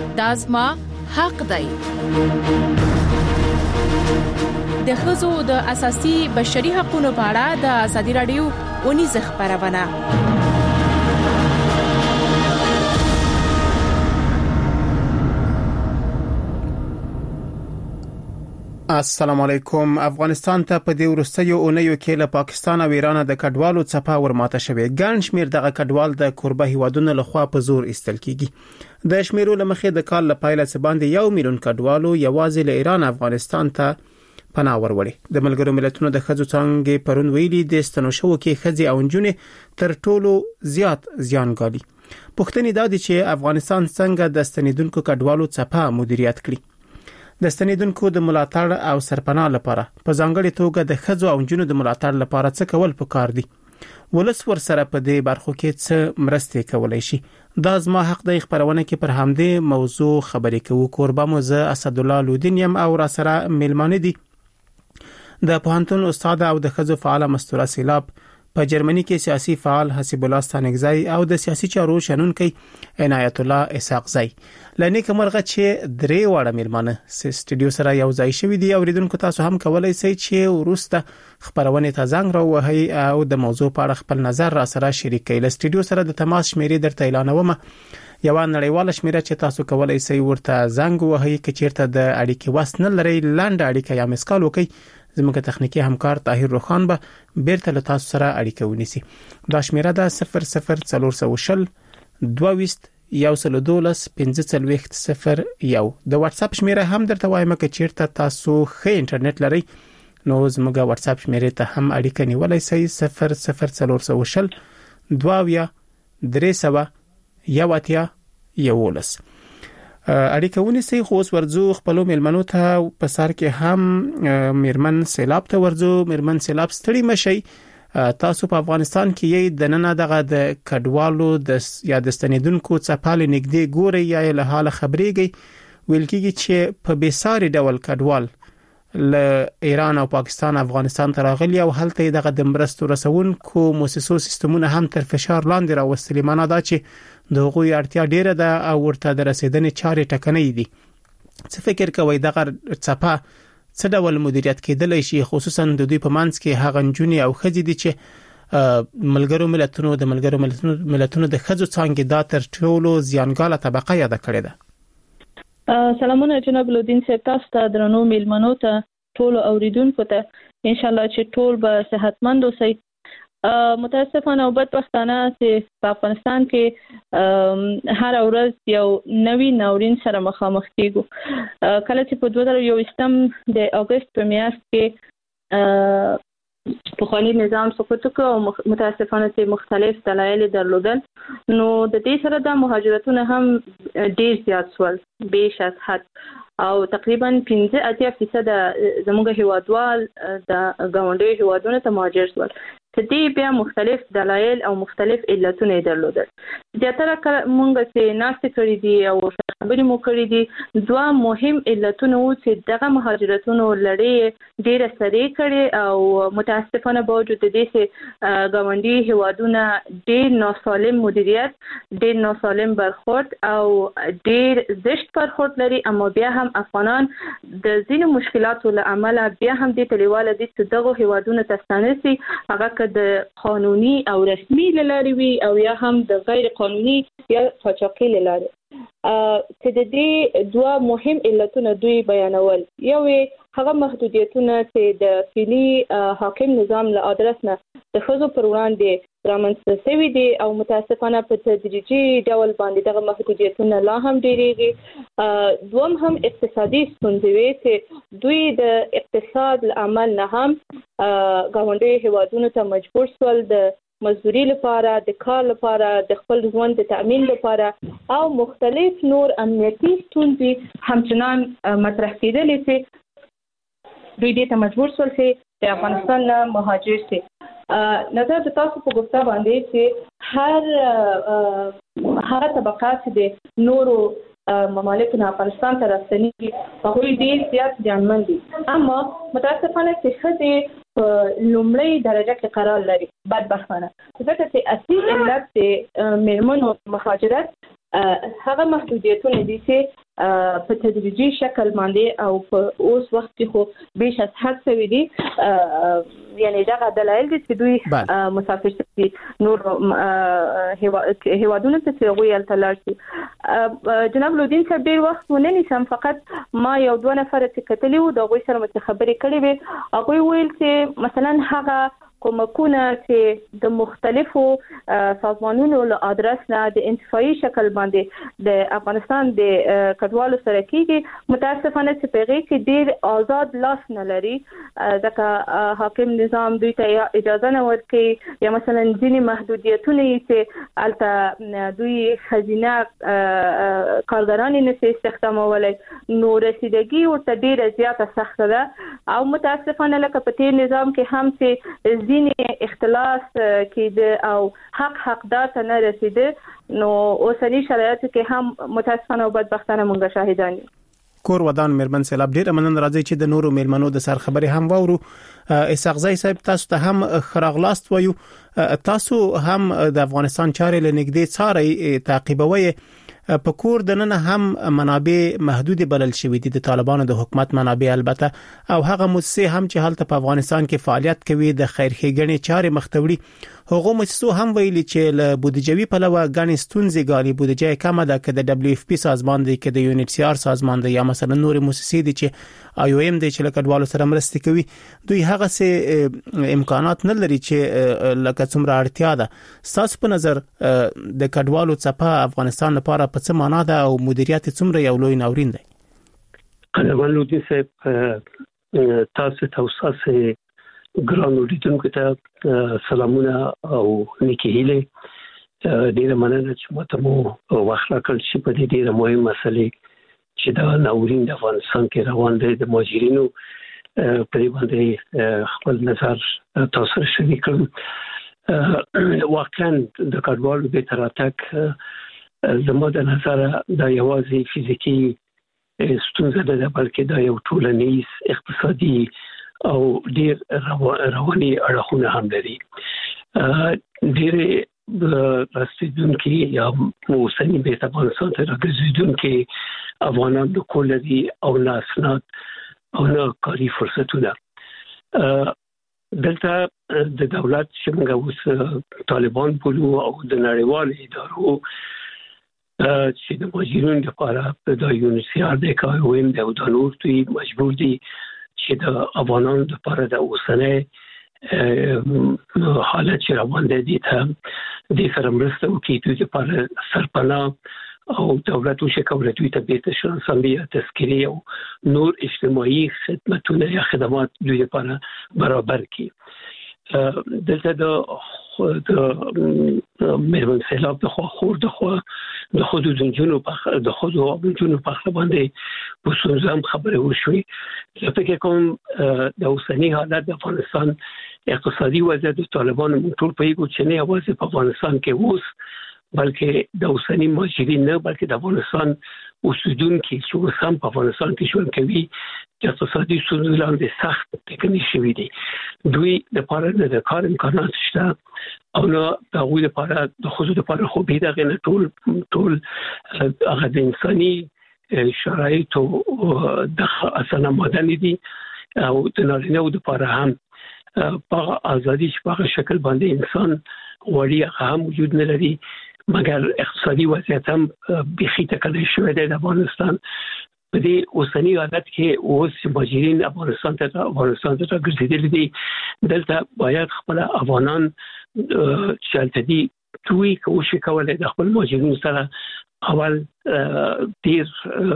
دا زما حق دی. د ښځو د اساسي بشري حقوقو په اړه د ازادي رادیو ونیزه خبرونه. السلام علیکم. افغانستان ته په دې وروستیو اونیو کې له پاکستان او ایران د کډوالو څپه ورماته شوې. ګڼ شمیر دغه کډوال د کوربه هیوادونو لخوا په زور ایستل کیږي. د شمیرو لمخې د کال لپاره څه باندې 1 میلیون کډوالو یوازې له ایران افغانستان ته پناه وروړي. د ملګرو ملتونو د ښځو څنګه پرون ویلي د ستنوشو کې ښځې او نجونې تر ټولو زیات زیان ګالي. پوښتنه دا ده چې افغانستان څنګه د ستنیدونکو کډوالو څپه مدیریت کړي. د ستنیدونکو د ملاتړ او سرپناه لپاره په ځانګړي توګه د ښځو او نجونو د ملاتړ لپاره څه کول پکار دي؟ ولس ورسره په دې برخو کې څه مرسته کولای شي؟ دا زما حق دی. خبرونه کې پر همدې موضوع خبرې کوو. کوربه مو زه اسد الله لودین یم او را سره ملمانه دي د پوهنتون استاد او د ښځو فعال مستوره سیلاب، په جرمني کې سیاسي فعال حسیب الله ستانګزی او د سیاسي چارو شنونکي عنایت الله اسحاقزی. لنی کومرغه چې درې واړه ملمانه سټډیو سره یو ځای شوي دي. اوریدونکو تاسو هم کولای شئ چې ورسته خبرونه ته زنګ راوهئ او د موضوع په اړه خپل نظر را سره شریک کړئ. له سټډیو سره د تماس شمیرې درته اعلانوم. یو نړیواله شمیره چې تاسو کولای شئ ورته زنګ وهئ که چیرته د اړیکې وس نه لرئ. لاندې اړیکه یا مسکال وکړئ. زموږ تخنیکی همکار طاهر روخان به بیرته له تاسو سره اړیکه ونیسي. دا شمیره ده 00420 22 112 1540. د واتس اپ شمیره هم درته وایم که چیرته تاسو ښه انټرنیټ لرئ نو زموږ واتس اپ شمیره ته هم اړیکه نیولای شئ. 00420 22 311. اړیکه ونیسئ. خو اوس ورځو خپل ملمنو ته په سر کې هم میرمن سیلاب ته ورځو. میرمن سیلاب ستړي مشي. تاسو په افغانستان کې یې د نن دغه د کډوالو د یا د ستنیدونکو څپاله نږدې ګوري یا له حال خبرېږي. ویل کېږي چې په بیساري ډول کډوال له ایران او پاکستان افغانستان ته راغلي او هلته دغه د مرستو رسونکو مؤسسو سیستمونه هم تر فشار لاندې راوستلي. معنا دا چې د هغوی اړتیا ډیره ده او ورته د رسیدنې چارې ټکنۍ دي. څه فکر کوئ دغه څپه څه ډول مدیریت کېدلی شي، خصوصا د دوی په منځ کې هغه نجونې او ښځې دي چې ملګرو ملتونو د ښځو څانګې دا تر ټولو زیانګاله طبقه یاده کړې ده؟ سلامونه جناب لودین صاحب، تاسو ته درنو میلمنو ته ټول اوریدونکو ته ان شاء الله چې ټول به صحتمند اوسئ. متاسفانه او بدبختانه چې په افغانستان کې هر ورځ یو نوی ناورین سره مخامخ کیږو. کله چې په 2021 د اگست په میاشت کې پخوانی نظام سقوط وکړ او متاسفانه چې مختلف دلایل درلودل، نو د دې سره د مهاجرتونه هم ډیر زیات شول بیش از حد او تقریبا 15% زموږ هیوادوال د ګاونډي هیوادونو ته مهاجر شول. دې بیا مختلف دلایل او مختلف علتونه درلودل. زیاتره مونږ چې ناشته کړې دي او خبرې مو کړې دي، دوه مهم علتونه وو چې دغه مهاجرتونو لړۍ ډیره سریع کړې او متاسفانه باوجود دې چې ګاونډي هیوادونه ډیر ناسالم مدیریت، ډیر ناسالم برخورد او ډیر زشت برخورد لري، اما بیا هم افغانان د ځینو مشکلاتو له امله بیا هم دې تلیواله دي چې دغه هیوادونو ته ستانسي، هغه د قانوني او رسمي لاري وي او یا هم د غیر قانوني یا قاچاقي لاري. چې د دې دوه مهم علتونه دوی بیانول. یو هغه محدودیتونه چې د فعلی حاکم نظام له ادرس نه د ښځو پر وړاندې رامنځته شوي دي او متاسفانه په تدریجي ډول باندې دغه محدودیتونه لا هم ډیریږي. دوم هم اقتصادي ستونزې وي چې دوی د اقتصاد له عمل نه هم ګاونډي هیوادونو ته مجبور شول د مزدوري لپاره، د کار لپاره، د خپل ژوند د تأمین لپاره او مختلف نور امنیتي ستونزې همچنان مطرح کېدلې چې دوی دې ته مجبور شول چې د افغانستان نه مهاجر شي. نظر د تاسو په گفته باندې چې هر طبقات د نورو ممالک نه افغانستان ته راستنیږي هغوی ډېر زیات زیانمن دي، اما متاسفانه چې ښځې په لومړۍ درجه کې قرار لري بدبختانه، ځکه چې اصلي علت د میرمنو مهاجرت هغه محدودیتونه دي چې په تدریجي شکل باندې او په اوس وخت کې خو بیش از حد سوي دي یعنی دا دلایل دي چې دوی مسافر شي نور هیوادونو ته ویل تلل شي. جناب لودین صاحب ډیر وخت ونه نیسم، فقط ما یو دوه نفر چې کتلی وو د غوي سره مت خبرې کړې وي. هغه ویل چې مثلا هغه کومکونه چې د مختلفو سازمانونو له ادرس نه د انتفاعي شکل باندې د افغانستان د کډوالو سره کېږي، متاسفانه چې پیغې کې ډیر آزاد لاس نه لري، ځکه حاکم نظام دوی ته اجازه نه ورکوي یا مثلا ځینې محدودیتونه چې البته دوی خزینه کارګران نه استخدامولای، نو رسیدګي ورته ډیره زیاته سخته ده. او متاسفانه لکه په تیر نظام کې هم چې ځینې اختلاس کې او حقدار ته نه رسیده، نو اوسنی شرایطو کې هم متاسفانه او بدبختانه مونږ شاهدان یو. کور ودان مېرمن سیلاب ډیر مننه راځي چې د نورو مېلمنو د سر خبري هم وورو. اسحاق زئی صاحب تاسو ته هم خراغلاست وایو، تاسو هم د افغانستان چارې لنګدې څاري تعقیبوي. په کور د نن هم منابع محدود بلل شوې دي د طالبانو د حکومت منابع، البته او هغه مؤسسې هم چې حالت په افغانستان کې فعالیت کوي د خیرخېګنې چارې مختوړي. هغه مؤسسو هم ویلي چې له بودیجوي پلوه غني ستونزې غالي بودیجه کمه ده، که د دبليو اف پی سازمان دی، که د یو ان ایچ سی آر سازمان دی، یا مثلا نور مؤسسې دي چې آی او ایم دی چې کډوالو سره مرسته کوي، دوی هغه سه امکانات نه لري چې لکه څومره اړتیا ده. تاسو په نظر د کډوالو څخه افغانستان لپاره په څه معنا ده او مدیریت څومره یو لوی ناورین دی؟ قلمان لودي صاحب تاسو توساسه ګران اوریدونکو ته سلامونه او نیکی هیله. ډیره مننه چې ماته مو وخت راکړل چې په دې ډیره مهمه مسلې چې دا ناورین د افغانستان کې روان دی د مهاجرینو په دې باندې خپل نظر تاسو سره شریک کړم. واقعا د کډوالو د تراتک زموږ د نظر دا یوازې فزیکی ستونزه ده، بلکې دا یو ټولنیز اقتصادي او ډیر رواني اړخونه هم لري. ډیر رسیدونکو یا موسنی به افغانستان ته راګرځیدونکو افغانان د کولري او ناسنات او نه کاری فرصتونه دلته د دولت چې موږ اوس طالبان بولو او د نړیوال ادارو چې د مهاجرینو لپاره د یو ان ایچ سی آر د کاویم د نور دوی مجبور دي چې د افغانانو لپاره د اوسنۍ حالت چې روان دي ته د سره مرسته وکړي، دوی لپاره سرپناه او دولت وشکوي دوی ته بیت شناسي تذکری او نور اجتماعي خدماتونه یا خدمات دوی لپاره برابر کړي. دلته د مېرمن سیلاب د خور د خود د جنونو په د خود او جنونو په باندې په څوزم خبره وشوي. زه فکر کوم د اوسنی حالت د افغانستان اقتصادي وضعیت د طالبانو ټول په یو چې نه اوسه په افغانستان کې اوس، بلکې د اوسنی مهاجرین نه بلکې د افغانستان اوسیدونکو چې هم په افغانستان کې ژوند کوي د اقتصادي ستونزو لاندې سخت ټکني شوي دي. دوی د لپاره د کار امکانات شته او نو د هغوی لپاره د خصوصي لپاره خو به دغه ټول هغه د انساني شرایط او د اسانه مدني دي او د نارینه لپاره هم په ازادي په شکل باندې انسان وړي هم وجود نه لري، مګر اقتصادي وضعیت هم بخي تکلیف شوی دی د افغانستان. په دې اوسنی حالت کې اوس مهاجرین افغانستان ته ګرځېدل دي. دلته باید خپل افغانان چې دي دوی کوشش کولای د خپل مهاجرینو سره اول ډیر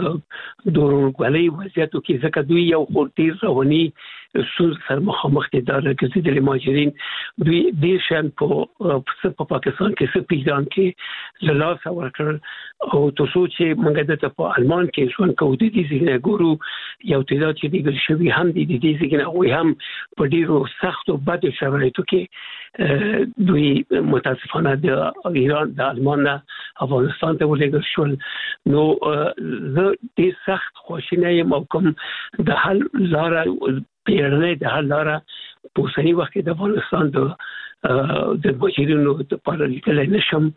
دورغولي وضعیتو کې ځکه دوی یو خورتیر رواني سوز سره مخامخ دي د ګرځېدل مهاجرین. دوی ډیر شان په پاکستان کې څه پیژان کې لاس ورکړ او تاسو چې موږ د په آلمان کې ژوند کوو د دې ځای ګورو یو تعداد چې دیګل شوی هم دي د دې ځای نه هم په ډیرو سخت او بد شرایطو کې دوی متاسفانه د ایران د آلمان افغانستان ته ولېږل شول. نو زه دې سخت خوشاله یم او کوم د حل لاره پیړنې د حل لاره په اوسنی وخت کې د افغانستان د مهاجرینو لپاره لیکل نشم.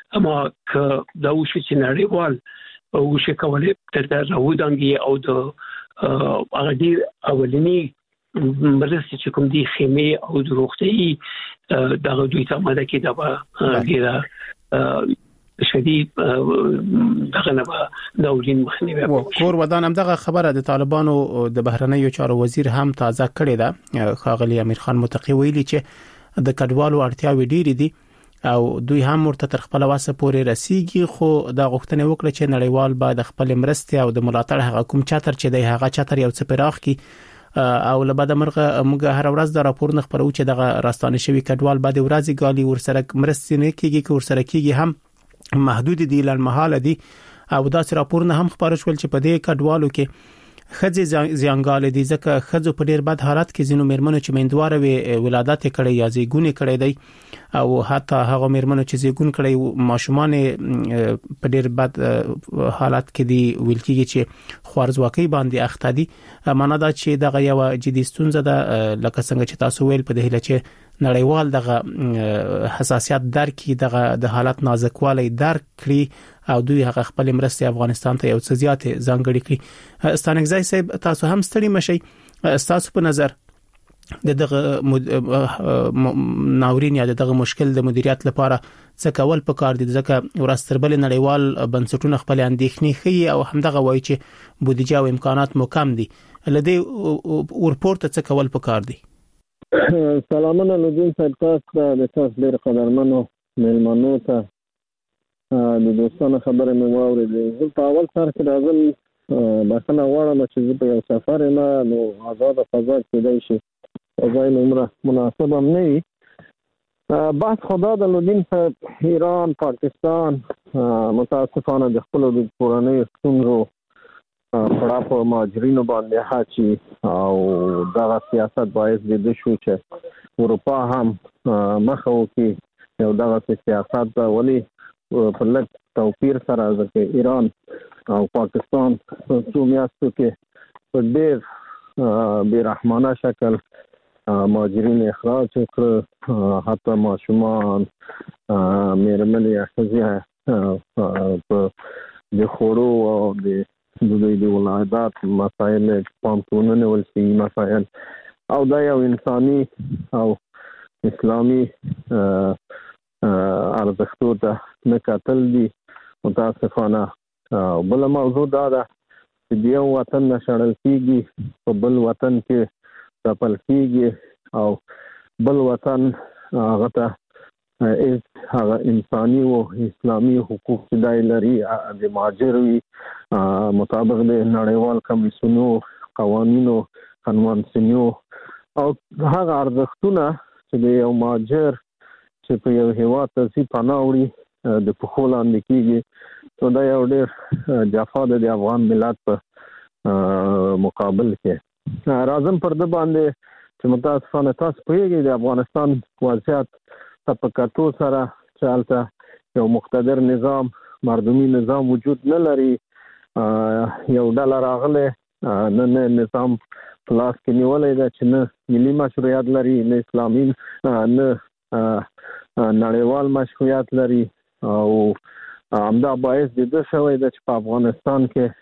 اما که دا وشي چې نړیوال وشي کولای تر دا راودانګي او د هغه دي اولنی مرستې چې کوم دي خیمه او د روغتي دغه دوی ته ماده کې دا ډیره شدید دغه نه دولین مخنیوي کور ودان هم دغه خبره د طالبانو د بهرنیو چارو وزیر هم تازه کړی ده. خاغلی امیر خان متقی ویلي چې د کډوالو اړتیاوې ډېری دي او دوی هم ورته تر خپل واسه پورې رسیږي، خو دا غوښتنه وکړه چې نړیوال باید خپل مرستې او د ملاتړ هغه کوم چتر چې د هغه چتر یو څه پراخ کی او لبد مرغه موږ هر ورځ د راپور نه خبرو چې دغه راستانه شوی کډوال بعد ورځي غالي ورسره مرستې نه کیږي چې ورسره کیږي هم محدود دي لړمحاله دي او داس راپورونه هم خبر شول چې په دې کډوالو کې خځې زیانګال دي ځکه خځو په ډیر بد حالت کې زینو مرمنو چې مندواره وي ولادت کړي یا زیګون کړي دی او حتی هغه مرمنو چې زیګون کړي ماشومان په ډیر بد حالت کې دي ویل کېږي چې خوارزواکي باندې اخته دي. معنا دا چې دغه یو جدي ستونزه ده لکه څنګه چې تاسو ویل په دهله چې نړیوال دغه حساسیت درکې دغه د حالت نازکوالی درک کړي او دوی هغه خپل مرستې افغانستان ته یو څه زیات ځانګړي کړي. ستانګزای صاحب تاسو هم ستړي مشي، تاسو په نظر دغه ناورین یا دغه مشکل د مدیریت لپاره څه کول پکار دي؟ ځکه ورستربل نړیوال بنسټونه خپل اندېښنې خي او همدغه وایي چې بودیجه او امکانات مو کم دي، لدی ورپورت څه کول پکار دي؟ سلامونه نجوم صاحب، تاسو د تاسو ډېر قدرمنو مېلمنو ته د دوستانو خبره مې واورېدې. زه په اول سر کې راغل بخښنه غواړم چې زه په یو سفر یم، نو آزاده فضا کېدای شي ځای عمره مناسب هم نه وي. بحث خدا د لودین صاحب ایران پاکستان متاسفانه د خپلو د کورنۍ ستونزو پړه په مهاجرینو باندې حاچي او دغه سیاست باعث د شو چې اروپا هم مخه وکړي یو دغه سیاست دا ولی په لږ توپیر سره ځکه ایران او پاکستان په څو میاشتو کې په ډېر بیرحمانه شکل مهاجرین اخراج کړ، حتی ماشومان مېرمنې ښځې په د خوړو او د دوی د ولادت مسائل پامتونونه ولسی مسائل او دا یو انساني او اسلامي ارزښتو ته نه کتل دي. متاسفانه بل موضوع دا ده چې یو وطن نشړل کیږي په بل وطن کې ځپل کیږي او بل وطن هغه ته هغه انساني او اسلامي حقوق چې دای لري د مهاجروي مطابق د نړیوال کمیسیونو قوانینو کنوانسیونو او هغه ارزښتونه چې د یو مهاجر چې په یو هیواد ته پناه وړي د پخو لاندې کیږي، نو دا یو ډېر جفا ده د افغان ملت په مقابل کې. راځم پر د باندې چې متاسفانه تاسو پوهیږئ د افغانستان وضعیت په کتو سره چې هلته یو مقتدر نظام مردمي نظام وجود نه لري، یو ډله راغله نه نظام پلاس کې نیولې ده چې نه ملي مشروعیت لري، نه اسلامي، نه نړیوال مشروعیت لري او همدا باعث د دې شوی ده چې په افغانستان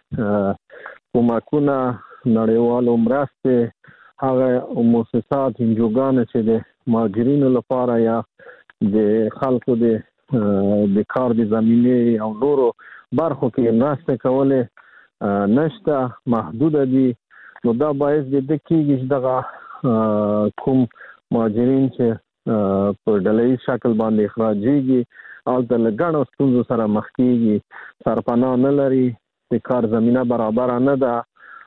کې کومکونه نړیوال مرستې هغه مؤسسات انجوګان چې د مهاجرینو لپاره یا د خلکو د کار د زمینه او نورو برخو کې مرسته کوله نشته، محدود دي. نو دا باعث د دې کېږي چې دغه کوم مهاجرین چې په ډله‌ییز شکل باندې اخراجېږي او د لګڼو ستونزو سره مخ کېږي، سرپناه نه لري، د کار زمینه برابر نه ده،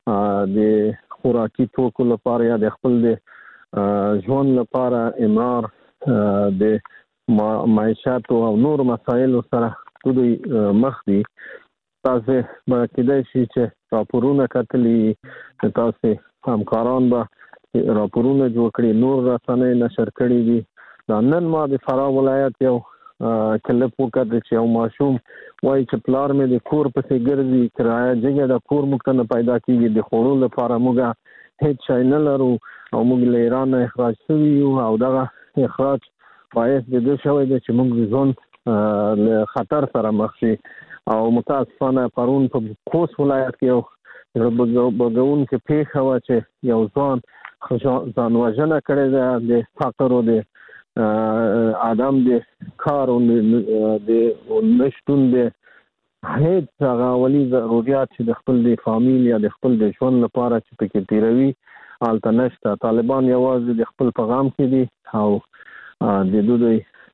د خوراکي توکو لپاره یا د خپل د ژوند لپاره امرار د معیشت او نور مسایل سره دوی مخ دي. تاسو به کېدای شي چې راپورونه کتلي، تاسو همکاران به راپورونه جوړ کړي، نور رسنۍ نشر کړي دي. دا نن ما د فراه ولایت یو کلپ وکړ چې یو ماشوم وایي چې پلار مې د کور پسې ګرځي، کرایه جګه د کور موږ ته نه پیدا کېږي، د خوړو لپاره موږ هیڅ شی نه لرو او موږ له ایران اخراج شوي یو او دغه اخراج باعث د دې شوی دی چې موږ ژوند له خطر سره مخ شي. او متاسفانه پرون په خوست ولایت کې یو بګون کې پیښه و چې یو ځان وژنه کړې ده د فقر او د ادم د کار او د نشټون د هیڅ هغه ولي ضرورت چې د خپل د فامیل یا د خپل د ژوند لپاره چې پکې تیروي الته نشته. طالبان یوازې د خپل پیغام کې دي او د دوی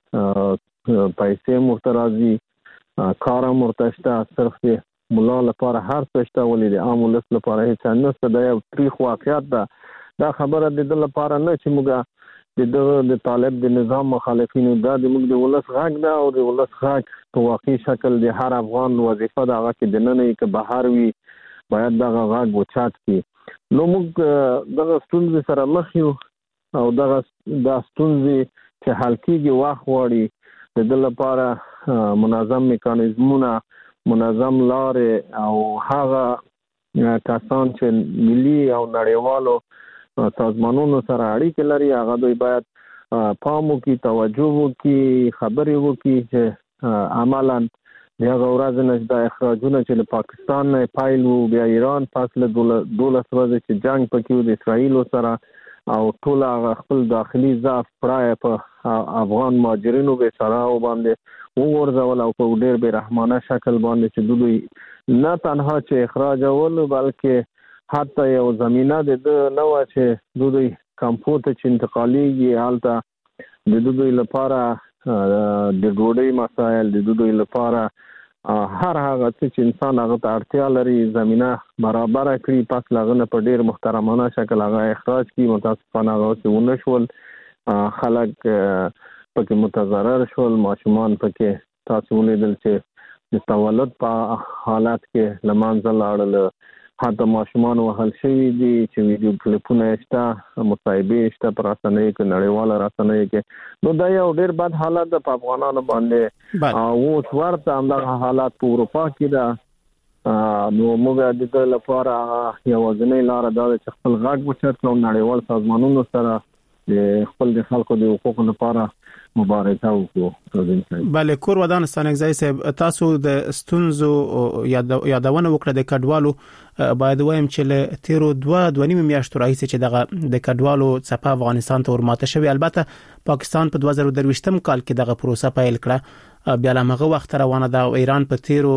پیسې مرتضی کار مرتشته صرف د مولا لپاره هر څه شته ولې د عام ولس لپاره هیڅ نشته. دا یو تاریخ واقعیت ده. دا خبره د دې لپاره نه چې موږ د طالب د نظام مخالفینو دا د موږ د ولس غږ ده او د ولس غږ په واقعي شکل د هر افغان وظیفه ده هغه کې د نن کې بهر وي باید دا غږ وچات کی. نو موږ دغه ستونزې سره مخ یو او دغه د ستونزې چې حل کیږي وخت غواړي. د دې لپاره منظم میکانیزمونه منظم لارې او هغه کسان چې ملي او نړیوالو سازمانونو سره اړیکې لري هغه دوی باید پام وکړي توجه وکړي خبرې وکړي چې عملاً دغه ورځ نه د اخراجونه چې له پاکستان نه پایل وو بیا ایران پس له 12 ورځې چې جنگ پکې د اسرایل سره او ټول خپل داخلي ضعف پرای په افغان مهاجرینو به سره باندې وګورځول او په ډېر به رحمانه شکل باندې چې دوی نه تنها چې اخراج ول بلکې حتی یو زمينه د نو چې دوی کمپوت چې انتقالي حالت د دوی لپاره د ډوډۍ مسائل د دوی لپاره هر هغه چې انسان هغه ته اړتیا لري زمينه برابر کړي پس لغنه په ډېر محترمانه شکل هغه اخراج کی. متاسفانه هغه څه ونشول خلک پکې متضرر شول ماشومان پکې تاسو ولیدل چې د تولد په حالت کې لمانځل لاړل حتی ماشومان وهل شوي دي چې ویډیو کلیپونه شته مصاحبې شته پر رسنیو کې نړیواله رسنیو کې. نو دا یو ډېر بد حالت ده په افغانانو باندې او اوس ورته همدغه حالات په اروپا کې ده. نو موږ د دې لپاره یوازینۍ لاره دا ده چې خپل غږ اوچت کړو نړیوال سازمانونو سره د خپل د خلکو د حقوقو لپاره مبارزه وکړو. بله کور ودان ستانګزای صاحب تاسو د ستونزو یادونه وکړه د کډوالو باید وایم چې له تیرو 2.5 میاشتو راهیسې چې دغه د کډوالو څپه افغانستان ته ورماته شوی. البته پاکستان په 2023م کال کې دغه پروسه پیل کړه بیا له هغه وخت روانه ده. ایران په تیرو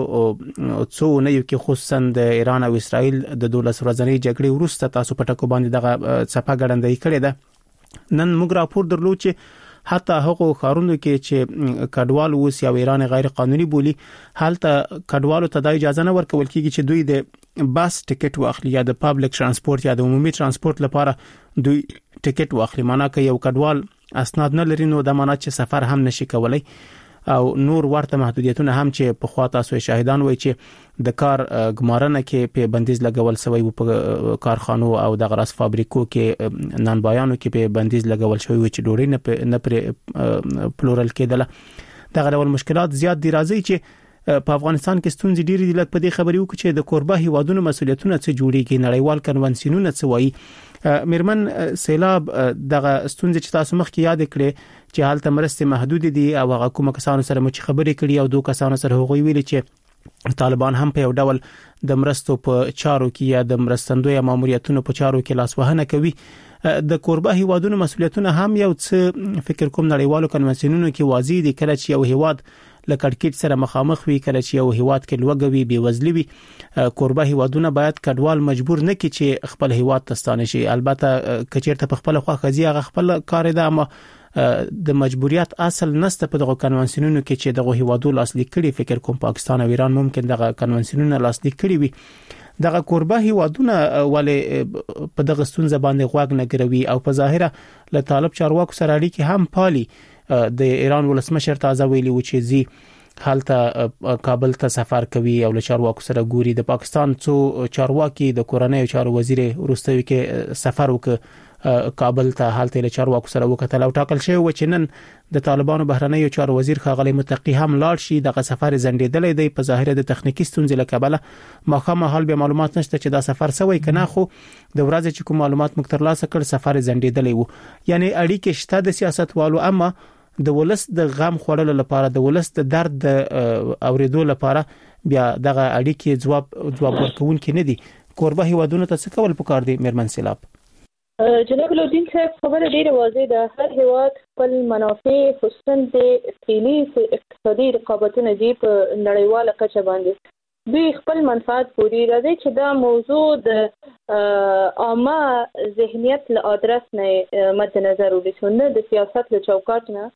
څو نه یو کې خصوصا د ایران او اسرائیل د 12 ورځې جګړې وروسته تاسو په ټکو باندې دغه څپه ګړندۍ کړې ده. نن موږ راپور درلود چې حتی هغه خارونو کې چې کډوال اوس یا ایران غیر قانوني بولی حالت کډوالو ته د اجازه نه ورکول کیږي چې دوی د باس ټیکټ واخلي یا د پابلیک ترانسپورت یا د عمومي ترانسپورت لپاره دوی ټیکټ واخلي. معنی که یو کډوال اسناد نه لري نو د معنی چې سفر هم نشي کولای او نور ورته محدودیتونه هم چې په خوا تاسو شاهدان وای چې د کار ګمارنه کې په بندیز لګول شوی په کارخانو او د غراس فابریکو کې نن بیانو کې په بندیز لګول شوی چې ډوړې نه پر پلورل کېدله. د غړول مشکلات زیات دي. راځي چې په افغانستان کې ستونزې ډېرې دي. لکه په دې خبرې وکړو چې د کوربه هیوادونو مسولیتونه څه جوړیږي نړیوال کنوانسیونونه څه وایي. میرمن سیلاب دغه ستونزې چې تاسو مخکې یاد کړې چې حالت مرستې محدود دي او هغه کومه کسانو سره مو چې خبرې کړې او دوه کسانو سره هغوی ویلي چې طالبان هم په یو ډول د مرستو په چارو کې یا د مرستندوی ماموریتونو په چارو کې لاسوهنه کوي. د کوربه هیوادونو مسولیتونه هم یو څه فکر کوم نړیوالو کنوانسیونونو کې واضح دي. کله چې یو هیواد لکړکټ سره مخامخ وي کله چې یو هیواد کې لوګوي بيوزلي وي کوربه هیوادونه باید کډوال مجبور نه کړي چې خپل هیواد ته ستانه شي. البته کچېرته په خپل خوا خزي هغه خپل کار ده اما د مجبوریت اصل نسته په دغه کنوانسیونونو کې چې دغه هیوادو لاسلیک کړي. فکر کوم پاکستان او ایران ممکن دغه کنوانسیونونه لاسلیک کړي وي. دغه کوربه هیوادونه ولې په دغه ستونزه باندې غوږ نه ګروي او په ظاهره له طالب چارواکو سره اړیکې هم پالي. د ایران ولسمشر تازه ویلي و چې زی حالت کابل ته سفر کوي او له چارواکو سره ګوري. د پاکستان څو چارواکي د کورنۍ چارو وزیر وروستوي کې سفر وکړ کابل ته حالت له چارواکو سره وکتل او ټاکل شوی و چې نن د طالبانو بهرنیو چارو وزیر ښاغلی متقی هم لاړ شي. دغه سفر زندېدلې دی په ظاهر د تخنیکی ستونزې له کبله مخامه حال به معلومات نشته چې دا سفر سوی کنه خو د ورځې چې کوم معلومات مکتر لاسه کړ سفر زندېدلې وو. یعنی اړیکې شته د سیاستوالو اما د ولس د غم خوړلو لپاره د ولس د درد اوریدو لپاره بیا دغه اړیکې جواب ورکوونکې نه دي. کوربه هیوادونو ته څه کول پکار دي میرمن سیلاب؟ جناب لودین صاحب خبره ډیره واضح ده. هر هیواد خپل منافع خصوصا د فعلی اقتصادي رقابتونه دي په نړیواله کچه باندې دوی خپل منفعت پوری راځي چې دا موضوع د عامه ذهنیت له ادرس نه مد نظر ونیسو، نه د سیاست له چوکاټ نه.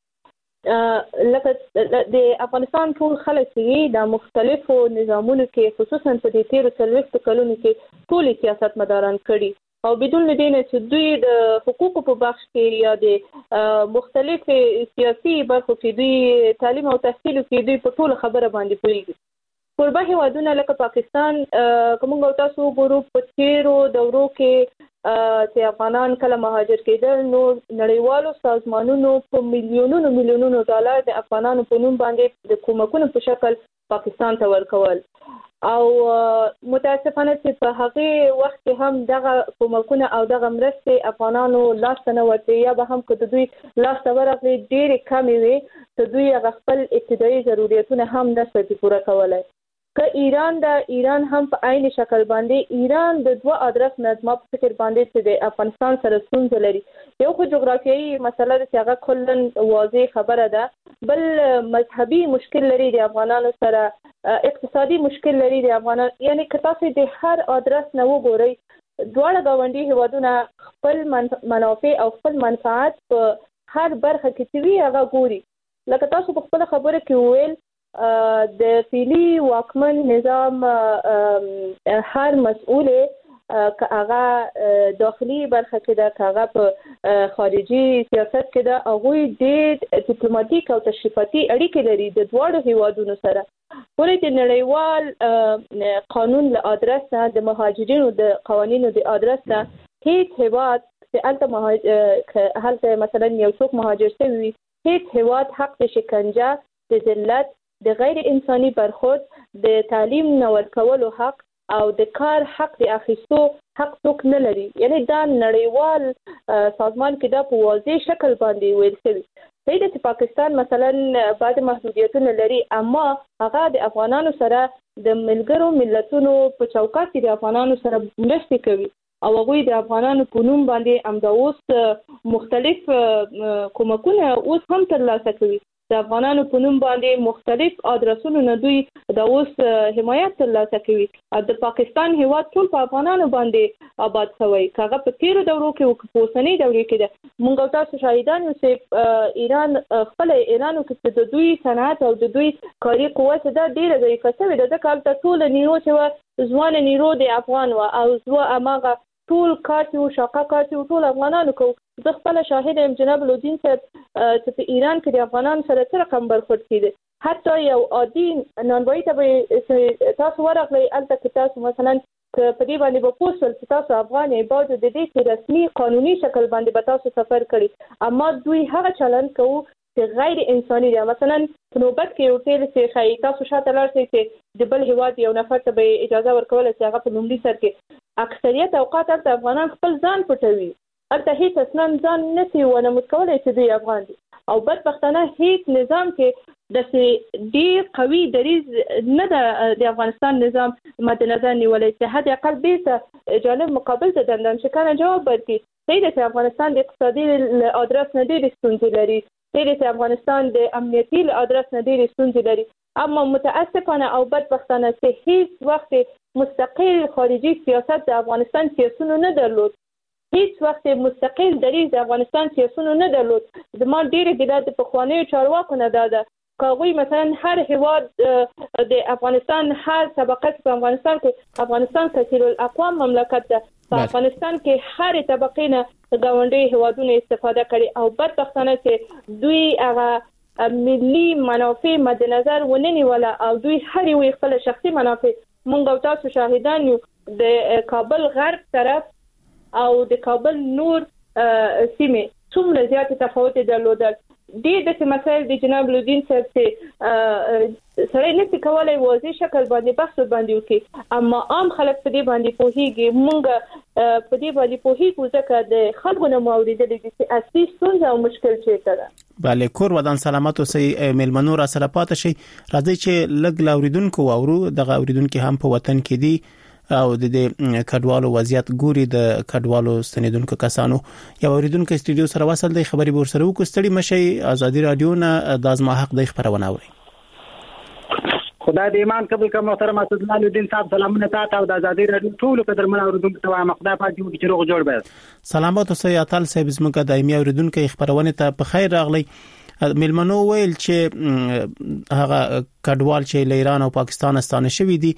لکه د افغانستان ټول خلک چې د مختلفو نظامونو کې خصوصا په دې 13 کلونو کې ټول سیاست مداران کړي او بدون دې نه چې دوی د حقوقو په بخش کې یا د مختلف سیاسي برخو کې دوی تعلیم او تحصیل کې دوی په ټول خبره باندې پوهیږي. قربه هیوادونه لکه پاکستان کومه تاسو ګورو په تیرو دورو کې چې افغانان کله مهاجر کېدل نو نړیوالو سازمانونو په میلیونونو ډالر د افغانانو په نوم باندې د کومکونو په شکل پاکستان ته ورکول او متاسفانه چې په هغه وخت کې هم دغه کومکونه او دغه مرستې افغانانو لاس نه ورته یا به هم که دوی لاس ورغلي ډېر کم وي ته دوی خپل ابتدایي ضرورتونه هم نشي پوره کولای. که ایران هم په عین شکل باندې ایران د دوه ادرس نظم په فکر باندې چې د افغانستان سره ستونزه لري. یو خو جغرافیایي مسله د هغه کلن واضح خبره ده، بل مذهبي مشکل لري د افغانانو سره، اقتصادي مشکل لري د افغانانو. یعنی که تاسو د هر ادرس نه وګورئ دواړه ګاونډي هیوادونه خپل منافع او خپل منفعت په هر برخه کې چې وی هغه ګوري. لکه تاسو په خپل خبره کې وویل د فعلی واکمن نظام هر مسؤل که هغه داخلي برخه کې ده که هغه په خارجي سیاست کې ده هغوی ډېر ډیپلوماټیک او تشریفاتي اړیکې لري د دواړو هیوادونو سره. ولې د نړیوال قانون له ادرس نه د مهاجرینو د قوانینو د ادرس نه هیڅ هیواد چې هلته مثلا یو څوک مهاجر شوی وي هیڅ هیواد حق د شکنجه، د ذلت، د غیر انساني برخورد، د تعلیم نه ورکولو حق او د کار حق د اخیستو حق څوک نه لري. یعنی دا نړیوال سازمان کې دا په واضح شکل باندې ویل شوی. صحیح ده چې پاکستان مثلا بعض محدودیتونه لري اما هغه د افغانانو سره د ملګرو ملتونو په چوکاټ کې د افغانانو سره مرسته کوي او هغوی د افغانانو په نوم باندې همدا اوس مختلف کومکونه اوس هم ترلاسه کوي. د افغانانو په نوم باندې مختلف ادرسونو نه دوی د اوس حمایت ترلاسه کوي. د پاکستان هیواد ټول په افغانانو باندې آباد شوی. کاغه په تیرو دورو کې او په اوسنۍ دورو کې ده مونږ تاسو شاهدان یو چې ایران خپل ایرانو کې د دوی صنعت او د دوی کاري قوت دا ډیره ضعیفه شوې ده. د کال ته ټول نیرو چې ځوان نیرو د افغان و او زو اماغه ټول کارت او شاقه کارت ټول افغانانو کو. زه خپل شاهد ام جناب لودین صاحب چې په ایران کې د افغانانو سره څه رقم برخورد کیږي. حتی یو عادي نانوایی ته تاسو ورغلی الته کې تاسو مثلا په دې باندې به پوسټل چې تاسو افغان یې باید د دې چې رسمي قانوني شکل باندې به تاسو سفر کړی اما دوی هغه چلند کوي چې غیر انساني دی. مثلا په نوبت کې یو ټیل چې خای تاسو شاته لاړ شئ چې د بل هیواد یو نفر ته به اجازه ورکول چې هغه په لومړي سر کې اکثریت اوقات د افغانان خپل ځان پټوي. البته هیڅ اصلا ځان نسی ونه متکولای چې دوی افغان دي او بدبختانه هیڅ نظام کې د ډیر قوي دریز نه د افغانستان نظام مد نظر نیولای چې حد اقل به جانب مقابل ته دندان شکانه جواب ورکړي. صحیح ده چې افغانستان د اقتصادي ادرس نه ډیر ستونزې لري، صحیح ده چې افغانستان د امنیتي ادرس نه ډیر ستونزې لري اما متاسفانه او بدبختانه چې هیڅ وخت مستقل خارجي سیاست د افغانستان سیاسونو نه درلود، هیڅ وخت مستقل دریز د افغانستان سیاسونو نه درلود. زما ډېرې ګیله د پخوانیو چارواکو نه ده که هغوی مثلا هر هیواد د افغانستان هر طبقه په افغانستان کې افغانستان کثیر الاقوام مملکت ده په افغانستان کې هر طبقې نه ګاونډي هیوادونو استفاده کړي او بدبختانه چې دوی هغه ملي منافع مد نظر ونه نیوله او دوی هر یو خپل شخصي منافع. مونږ تاسو شاهدان یو د کابل غرب طرف او د کابل نور سیمه څومره زیات تفاوت درلودل. د مسایل د جناب لودین صاحب ته سره نشي کولای واضح شکل باندې بحث باندې وکړي اما عام خلک په دې باندې پوهیږي. مونږ په دې باندې پوهیږو ځکه د خلکو نه موریدل دي چې اصلي ستونزه او مشکل چیرته ده. bale کور ودان سلامت اوسئ ملمنو را سره پات شي راځي چې لګ لاوریدونکو اورو دغه اوریدونکو هم په وطن کې دي او د کډوالو وضعیت ګوري د کډوالو ستنیدونکو کسانو یو اوریدونکو استودیو سره وصل دی خبري بور سره وکړي مشي ازادي رادیو نه د ازما حق د خبرونه اوري خدای دې ایمان قبول کړه محترم اسد الله الدین صاحب سلامونه تاسو او د ازادي رادیو ټول قدرمن اوریدونکو ته خدای پاک دې چې روغ جوړ به سلامات اوسئ اتل صاحب زموږه دایمي اوریدونکو خبرونه ته په خیر راغلی ملمنو ویل چې هغه کډوال چې له ایران او پاکستان ستانه شوی دي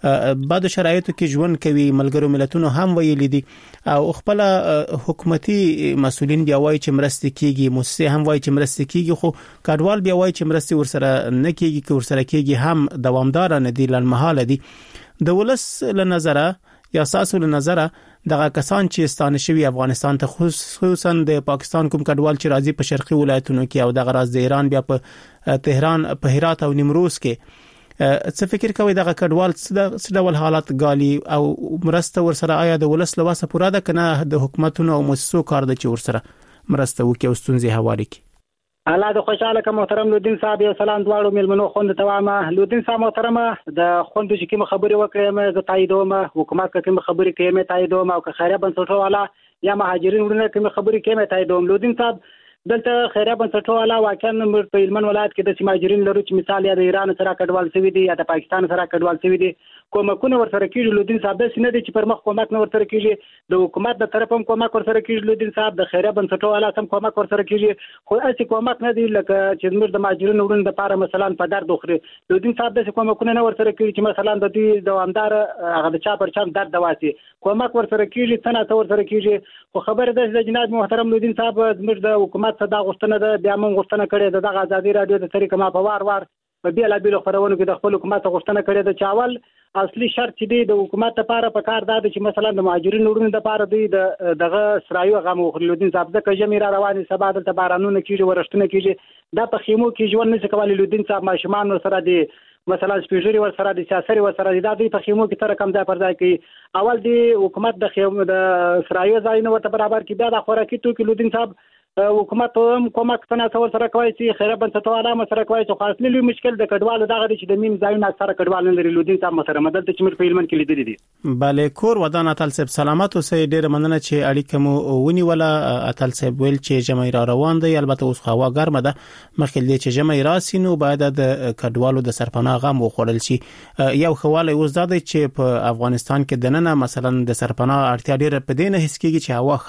بعد شرایطو کې ژوند کوي ملګرو ملتونو هم ویل دي او خپل حکومتي مسولین بیا وایي چې مرسته کیږي موسسه هم وایي چې مرسته کیږي خو کډوال بیا وایي چې مرسته ورسره نه کیږي که ورسره کیږي هم دوامدار نه دي لنمحاله دي د ولس له نظره یا اساسو له نظره دغه کسان چې ستانه شوی افغانستان ته خصوصا د پاکستان کوم کډوال چې راځي په شرقي ولایتونو کې او دغه راز د ایران بیا په تهران په هرات او نیمروز کې څه فکر کوي دغه کډوال څه ډول حالات غالي او مرسته ورسره آیا د ولس لواسه پوره ده کنه د حکومتونو او مؤسسو کار د چې ورسره مرسته وکي او ستونزې حواله کی الله د خوشاله کوم محترم لودین صاحب یو سلام دواړو ملمنو خوند توامه لودین صاحب محترمه د خوند چې کوم خبري وکړم زه تاییدوم حکومت کوم خبري کوي تاییدوم او که خیره بنسټو والا یا مهاجرین ورنه کوم خبري کوي تاییدوم لودین صاحب دلته خیره بنسټو والا واقعا په هلمند ولایت کې د مهاجرین لرو چې مثال یا د ایران سره کډوال شوی دي یا د پاکستان سره کډوال شوی دي کومکونه ورسره کیږي لودین صاحب د سینې دي چې پر مخ کومک نه ورسره کیږي د حکومت د طرف هم کومک ورسره کیږي لودین صاحب د خیره بنسټو والا هم کومک ورسره کیږي خو اسی کومک نه دی لکه چې موږ د مهاجرین ورن د لپاره مثلا په درد خوري لودین صاحب د کومکونه نه ورسره کیږي چې مثلا د دې دوامدار هغه د چا پر چا درد دواسي کومک ورسره کیږي څنګه ورسره کیږي خو خبره ده چې جناب محترم لودین صاحب موږ د حکومت صدا غوښتنه ده بیا موږ غوښتنه کړې ده د ازادي رادیو د طریقې ما په وار په بیل بیل خبرونو کې د خپل حکومت غوښتنه کړې ده چاول اصلي شرط دی د حکومت لپاره په کار ده چې مثلا د مهاجرینو ورونو لپاره دی دغه سرایو غو خلودین صاحب د کجمې را رواني سبا د بارانونو کېږي ورښتنه کېږي د په خیمو کې ژوند نشي کولای لودین صاحب ماشومان سره دی مثلا سپیژری ور سره د سیاسي ور سره د دې په خیمو کې تر کم ځای پر ځای کوي اول دی حکومت د خیمو د سرایو ځای نو ته برابر کې بیا د خوراکي توکي لودین صاحب حکومت هم کومک څنګه سره کوي چې خیره بنسټو علامه سره کوي چې خاص لوی مشکل د کډوالو دغه چې د مين ځایونه اکثره کډوال نه لري لودین صاحب سره مدد چې موږ په هلمند کې لیدل دي bale کور ودان اتل صاحب سلامات اوسئ ډیر مننه چې اړیکه مو ونی ولا اتل صاحب ویل چې جمعي را روان دی البته اوس هوا ګرمه ده مخکې دې چې جمعي راسي نو باید د کډوالو د سرپناه غم وخوړل شي یو خواله اوس دا دی چې په افغانستان کې دننه مثلا د سرپناه اړتیا ډیره په دینه هیڅ کېږي چې هوا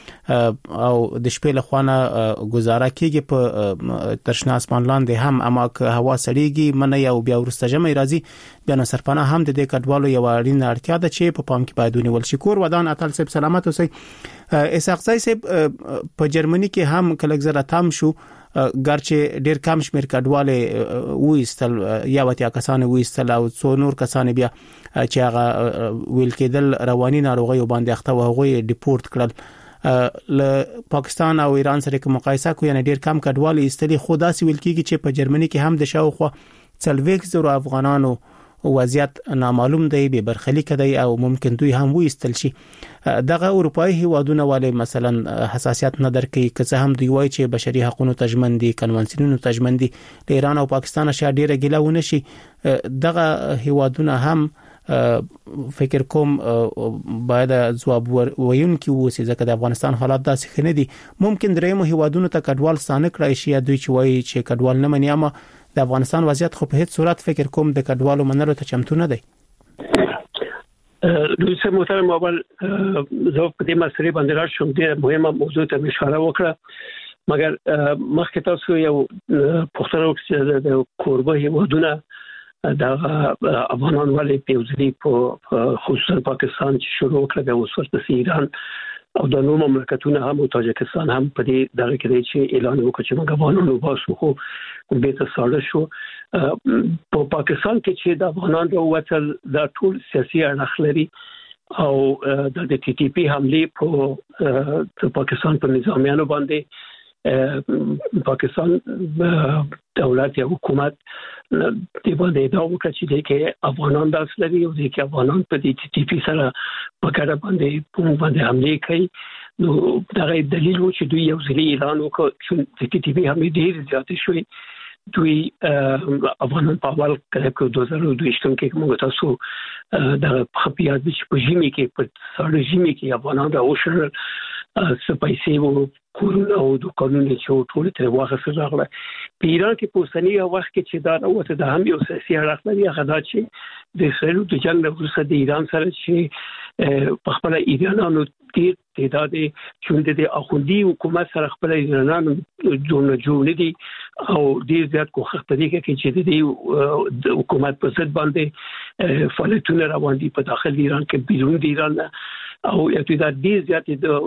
خده او د شپې له خوانه گزاره کیږي په ترشنا اسمان لاندې هم اما که هوا سړیږي منه یو بیا ورسته جمع راځي بیا نو سرپناه هم د دې کډوالو یو اړین اړتیا ده چې په پام کې باید ونیول شي کور ودان اتل صاحب سلامت اوسئ اسحاقزی صاحب په جرمني کې هم کله زره تام شو ګرچې ډیر کم شمیر کډواله وېستل یا وتیا کسان وېستل او څو نور کسان بیا چې هغه ویل کېدل رواني ناروغي باندې اخته وغوي ډیپورت کړل ل پاکستان او ایران سره کوم مقایسه کوي یعنی ډیر کم کډوالي استلي خدا سي ویل کیږي چې په جرمني کې هم د شاوخوا 40 افغانانو وضعیت نامعلوم دی به برخلیک دی او ممکن دوی هم وېستل شي دغه اروپאי هیوادونه والے مثلا حساسیت نه درکې که هم دوی وایي چې بشري حقوقو تضمین دي کنوانسیونونو تضمین دي ایران او پاکستان شه ډیره ګیلاونه شي دغه هیوادونه هم فکر کوم باید جواب وایون کې وسی ځکه د افغانستان حالات داسې خنه دي ممکن درېمو هیوادونو ته کډوال ستانه کړای شي دوی چې وایي چې کډوال نه مني اما د افغانستان وضعیت خو په هیڅ صورت فکر کوم د کډوالو منلو ته چمتو نه دی دوی سره محترم اول زه په دې مسلې باندې راشم د مهمه موضوع ته اشاره وکړه مګر مخکې تاسو یو پوښتنه وکړه د کوربه هیوادونه د افغانان ولې پیوځلي په خصوصا پاکستان چې شروع کړه د وسورت ایران او د نور مملکتونو هم او تاجکستان هم په دې دغه کې چې اعلان وکړ چې موږ افغانانو باسو خو به ته ساده شو په پاکستان کې چې د افغانان وروتل د ټول سیاسي اړخ لري او د ټي ټي پی حمله په پاکستان په نظامیانو باندې پاکستان دولت یا حکومت دی باندې دا وکړي چې افغانان د اصلي او د افغانان په دې ټي پی سره په کډه باندې حمله کوي نو دا دلیل و چې دوی یو ځلې اعلان وکړ چې د ټي ټي وی هم ډېر زیات شوی دوی افغانان په اول کې 2022 کې موږ تاسو د خپيات چې په ژمي کې په سړی ژمي کې افغانان د اوشن سپایسي وو کورونه او د قانوني چې ټول تر واخه راغله په ایران کې په اوسنی وخت کې چې دا اوته د هم یو سیاسي اړخ لري هغه دا چې د اسرائیل د جنگ وروسته د ایران سره چې په خپل ایرانانو ډیر تعداد چې د اخوندي حکومت سره خپل ایرانانو جوړ دي او ډیر زیات کوښښ په دې کې چې د حکومت په ضد باندې فعالیتونه روان دي په داخل ایران کې بیرون د ایران او یو د دې زیات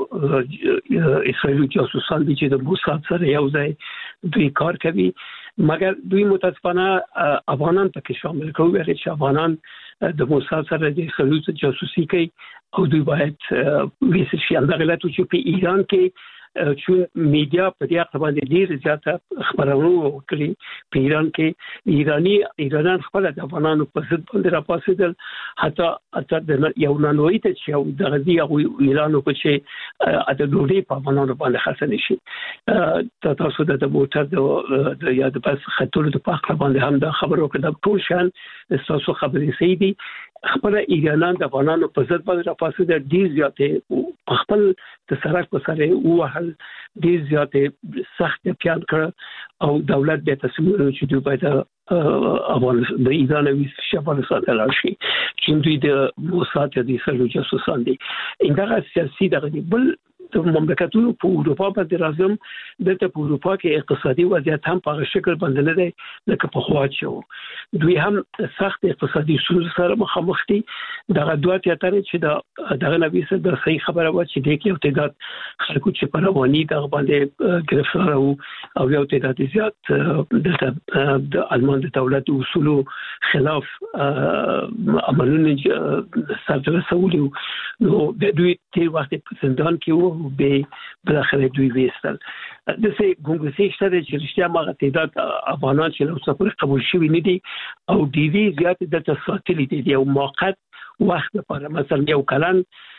د اسرائیل جاسوسان دي چې د موساد سره یو ځای دوی کار کوي مګر دوی متاسفانه افغانان پکې شامل کوي چې افغانان د موساد سره د اسرائیل جاسوسي کوي او دوی باید ویسه شي اندغلاتو چې په ایران کې چې میډیا په دې اړه باندې ډیر زیاته خبرونه وکړي په ایران کې ایرانان خپل د افغانانو په ضد باندې راپاسېدل حتی د یو نانوي ته چې د غزي او ایران په چې د ډوډۍ په افغانانو باندې خاصه نشي تاسو د موټر د یاد بس خطر د پاک باندې هم د خبرو کې د ټول شان تاسو خبرې سي دي خپل ایرانان د افغانانو په ضد باندې راپاسېدل ډیر زیاته خپل د سرک په سره وهل ډیر زیاته سخت پیان کړ او دولت به تصمیم چې دوی باید افغانستان د ایران او افغانستان لاشي چې دوی د موساد د اسرائیل جاسوسان دي انده سیاسي دغه بل د مملکتونو په اروپا باندې راځم د په اروپا کې اقتصادي وضعیت هم په شکل باندې نه دی لکه په خوا چې دوی هم سخت اقتصادي ستونزې سره مخامخ دي دغه دوه تیاتره چې دغه نبی سره د صحیح خبره و چې د کې یو تعداد خلکو چې په رواني دغه باندې گرفتار او یو تعداد زیات د آلمان د دولت اصولو خلاف عملونه سره رسولي نو د دوی تیر وخت په زندان کې وو به بالاخره دوی وېستل د څه ګونګسي شته چې رښتیا ما تعداد افغانان چې له سفر قبول شوي نه دي او ډیری زیات د تساتلی دي یو موقت وخت لپاره مثلا یو کلن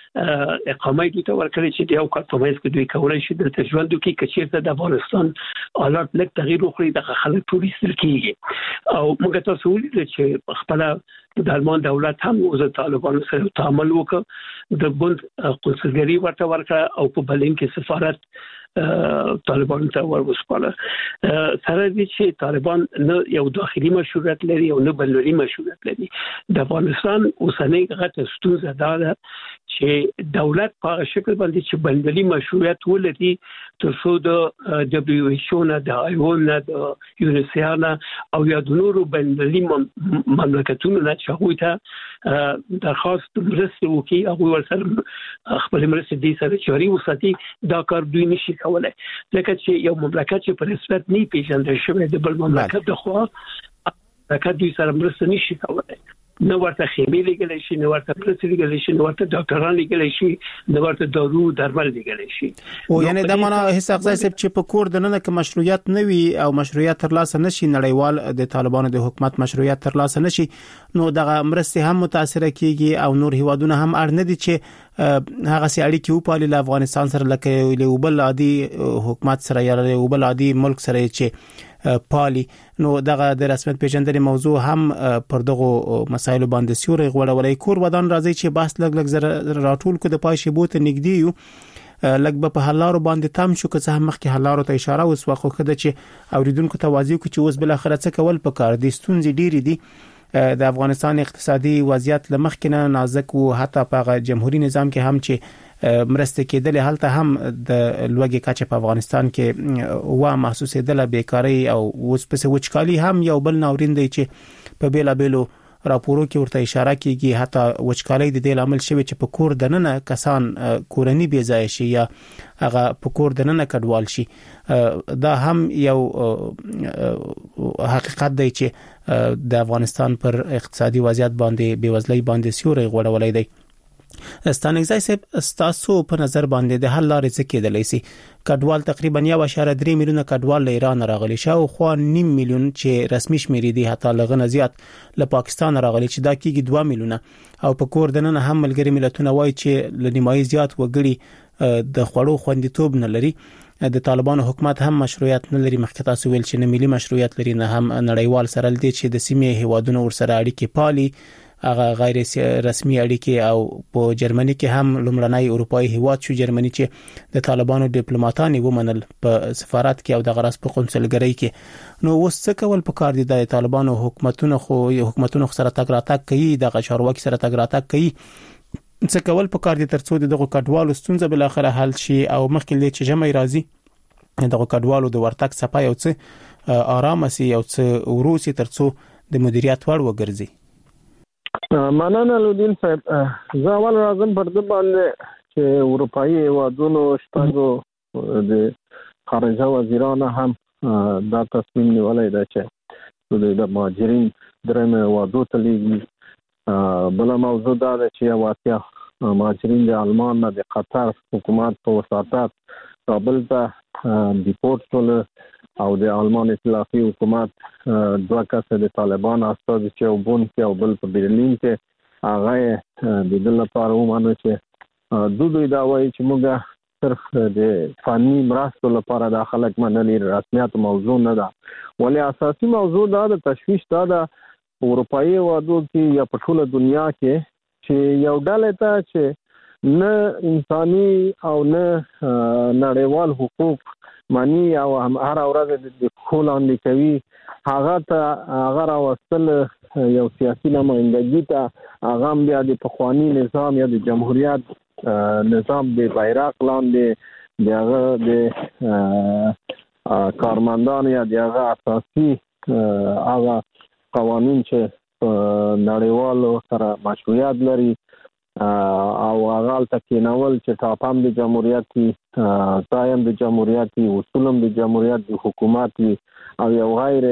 اقامه دوی ته ورکړي چې یو کال په مېز کې دوی کولای شي د ژوند کې کچېرته د افغانستان حالات لږ تغییر وکړي د خلک ټوریست کېږي او موږ تاسو ولید چې خپل د آلمان دولت هم د طالبانو سره تعامل وکړ د بند قونسلګری ورکړه او په برلین کې سفارت طالبان ته ورسپاله سره دي چې طالبان نه یو داخلي مشروعیت لري او نه بلوري مشروعیت لري د افغانستان اوسنۍ غټه ستونزه ده چې دولت په شکل باندې چې بندلي مشروعیت ولري تر څو د دبليو ایچ او نه د آی او نه د یونیسیان او یا د نورو بندلي مملکتونو نه چې هغه ته درخواست مرسته وکړي هغه ورسره خپل مرسته دي سره چاري وساتي دا کار دوی نشي کولای ځکه چې یو مملکت چې په رسمیت نه پیژندل شوی د بل مملکت د خوا دا دوی سره مرسته نشي کولای نو ورته خیمه لګل شي نو ورته پرڅ لګل شي نو ورته ډاکټران لګل شي نو ورته دارو درمل لګل شي او یعنی دا معنا حساب ځای چې په کور دنه کې مشروعیت نه وي او مشروعیت ترلاسه نشي نړیوال د طالبانو د حکومت مشروعیت ترلاسه نشي نو دغه مرسته هم متاثر کیږي او نور هیوادونه هم اړ نه دي چې هغه سي اړیکې وپالي له افغانستان سره لکه له بل عادي حکومت سره یا له بل عادي ملک سره چې پالي نو دغه د رسمیت پیژندنې موضوع هم پر دغه مسایلو باندې سیوري غوړولای کور ودان راځي چې بحث لګ زر راټول کو د پای شیبوت نګدي یو لګ په حلارو باندې تام شو که هم مخکې حلارو ته اشاره وسوه خو کده چې اوریدونکو توازی کو چې اوس بل اخر څه کول پکار دي ستونزې ډېری دي د افغانستان اقتصادي وضعیت لمخکنه نازک او حتی په جمهوریت نظام کې هم چې مرسته کېدل هلته هم د لوګي کچه په افغانستان کې وا محسوسه ده بیکاری او اوس په وچکالي هم یو بل ناورین دی چې په بیلا بیلو راپورو کې ورته اشاره کیږي حتی وچکالي د دې عامل شوی چې په کور دننه کسان کورنی بي ځای شي یا هغه په کور دننه کډوال شي دا هم یو حقیقت دی چې د افغانستان پر اقتصادي وضعیت باندې بیوزلۍ باندې سیوري غوړولای دی ستانګزای صاحب ستاسو په نظر باندې د حل لارې څه کېدلای شي کډوال تقریبا 1.3 میلیونه کډوال له ایران راغلي شو خو 9 میلیون چې رسمي شمیرې دي حتی لغنه زیات له پاکستان راغلي چې دا کېږي 2 میلیونه او په کور دننه هم ملګری ملتونه وایي چې ل نیمایي زیات وګړي د خوړو خوندیتوب نه لري. د طالبانو حکومت هم مشروعیت نه لري، مخکې تاسو ویل چې نه ملي مشروعیت لري نه هم نړیوال سره لدی چې د سیمې هیوادونو ورسره اړیکې پالي، هغه غیر رسمي اړیکې. او په جرمني کې هم لومړنی اروپאי هیواد شو جرمني چې د طالبانو ډیپلوماټان ومنل په سفارت کې او د غرض په قونسلګرۍ کې. نو اوس څه کول پکار دي؟ د طالبانو حکومتونو سره تګ راتګ کوي، د چارواکي سره تګ راتګ کوي، څه کول پکار دي ترڅو دغه کډوالو ستونزه بل اخر حل شي او مخکې لې چې جمع راځي دغه کډوالو د ورتګ صفه یو څه آرام سي او څه وروسي ترڅو د مدیریت وړ وګرځي. مننه لودین صاحب. زه اول راځم پر د باندې چې اروپאי هیوادونو شپږو د خارجه وزیرانو هم دا تصمیم نیولای دی چې د مهاجرین درېمه هیوادو ته لیږي. بل موضوع دا ده چې واقعا مهاجرین د آلمان نه د قطر حکومت په وساطت کابل ته ډیپورټ شول او د آلمان ائتلافي حکومت دوه کسه د طالبان استاد چې او بون کې او بل په برلین کې هغه د دې لپاره ومنه چې دوی دا وایي چې موږ صرف د فني مرستو لپاره د خلک منلي رسمیت موضوع نه ده، ولې اساسي موضوع دا د تشویش دا ده اروپאי هیوادو کې یا په ټوله دنیا کې چې یو ډله ته چې نه انساني او نه نړیوال حقوق مانی او هر ورځ د خولاندې کوي هغه راوستل یو سیاسي نمائندګي ته هغه بیا د پخوانی نظام یا د جمهوریت نظام د بیرغ لاندې دغه د کارمندان یا دغه اساسي هغه قوانین چې نړیوالو سره مشروعیت لري او هغه تکینول چې تاپام د جمهوریت تایم د جمهوریت اصولم د جمهوریت د حکومت او یو غیر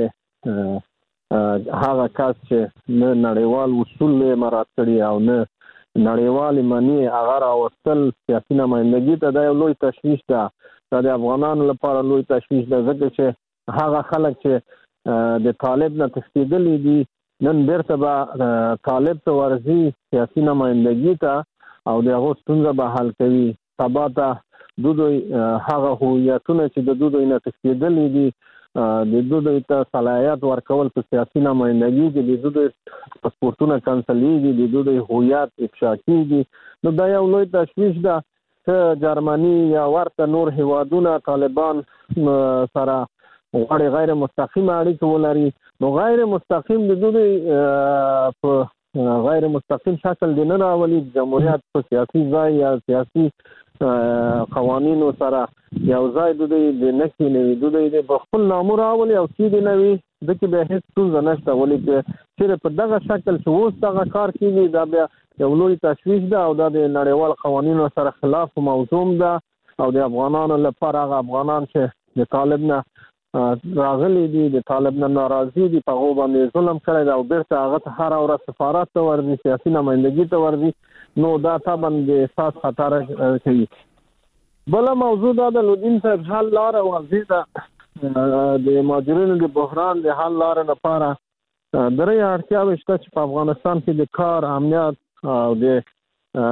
هغه کس چې نه نړیوال اصول مراعات کړي او نه نړیوال معنی هغه راوستل سیاسي نمائندګي ته د یو لوی تشویش ده. د افغانانو لپاره لوی تشویش ده ځکه چې هغه خلک چې د طالب نه تښتېدلي دي نن بیرته به طالب ته ورځي سیاسي نمائندګي ته او د هغو ستونزه به حل کوي. سبا ته دوی هغه هویتونه چې د دوی نه تښتېدلي دي د دوی ته صلاحیت ورکول په سیاسي نمائندګي کې د دوی پاسپورتونه کنسلیږي، د دوی هویت افشا کیږي. نو دا یو لوی تشویش ده چې جرمني یا ورته نور هیوادونه طالبان سره غواړي غیر مستقیم اړیکه ولري. نو غیر مستقیم د دوی په غیر مستقیم شکل د نه راولي جمهوریت په سیاسي ځای یا سیاسي قوانینو سره یو ځای د دوی د نکي نوي دوی د خپل نامو راولي او چې د نوي د کې به هیڅ څه نشته، ولې چې په دغه شکل چې اوس دغه کار کوي دا بیا یو لوی تشویش ده او دا د نړیوال قوانینو سره خلاف موضوع ده. او د افغانانو لپاره هغه افغانان چې د طالب نه راغلي دي د طالب نه ناراضي دي په هغو باندې ظلم کړی دی او بیرته هغه ته هره ورځ سفارت ته ورځي، سیاسي نمائندګي ته ورځي، نو دا طبعا د احساس خطر کوي. بله موضوع دا د لودین صاحب حل لاره واضح ده. د مهاجرینو د بحران د حل لاره لپاره درې اړتیاوې شته چې په افغانستان کې د کار، امنیت او د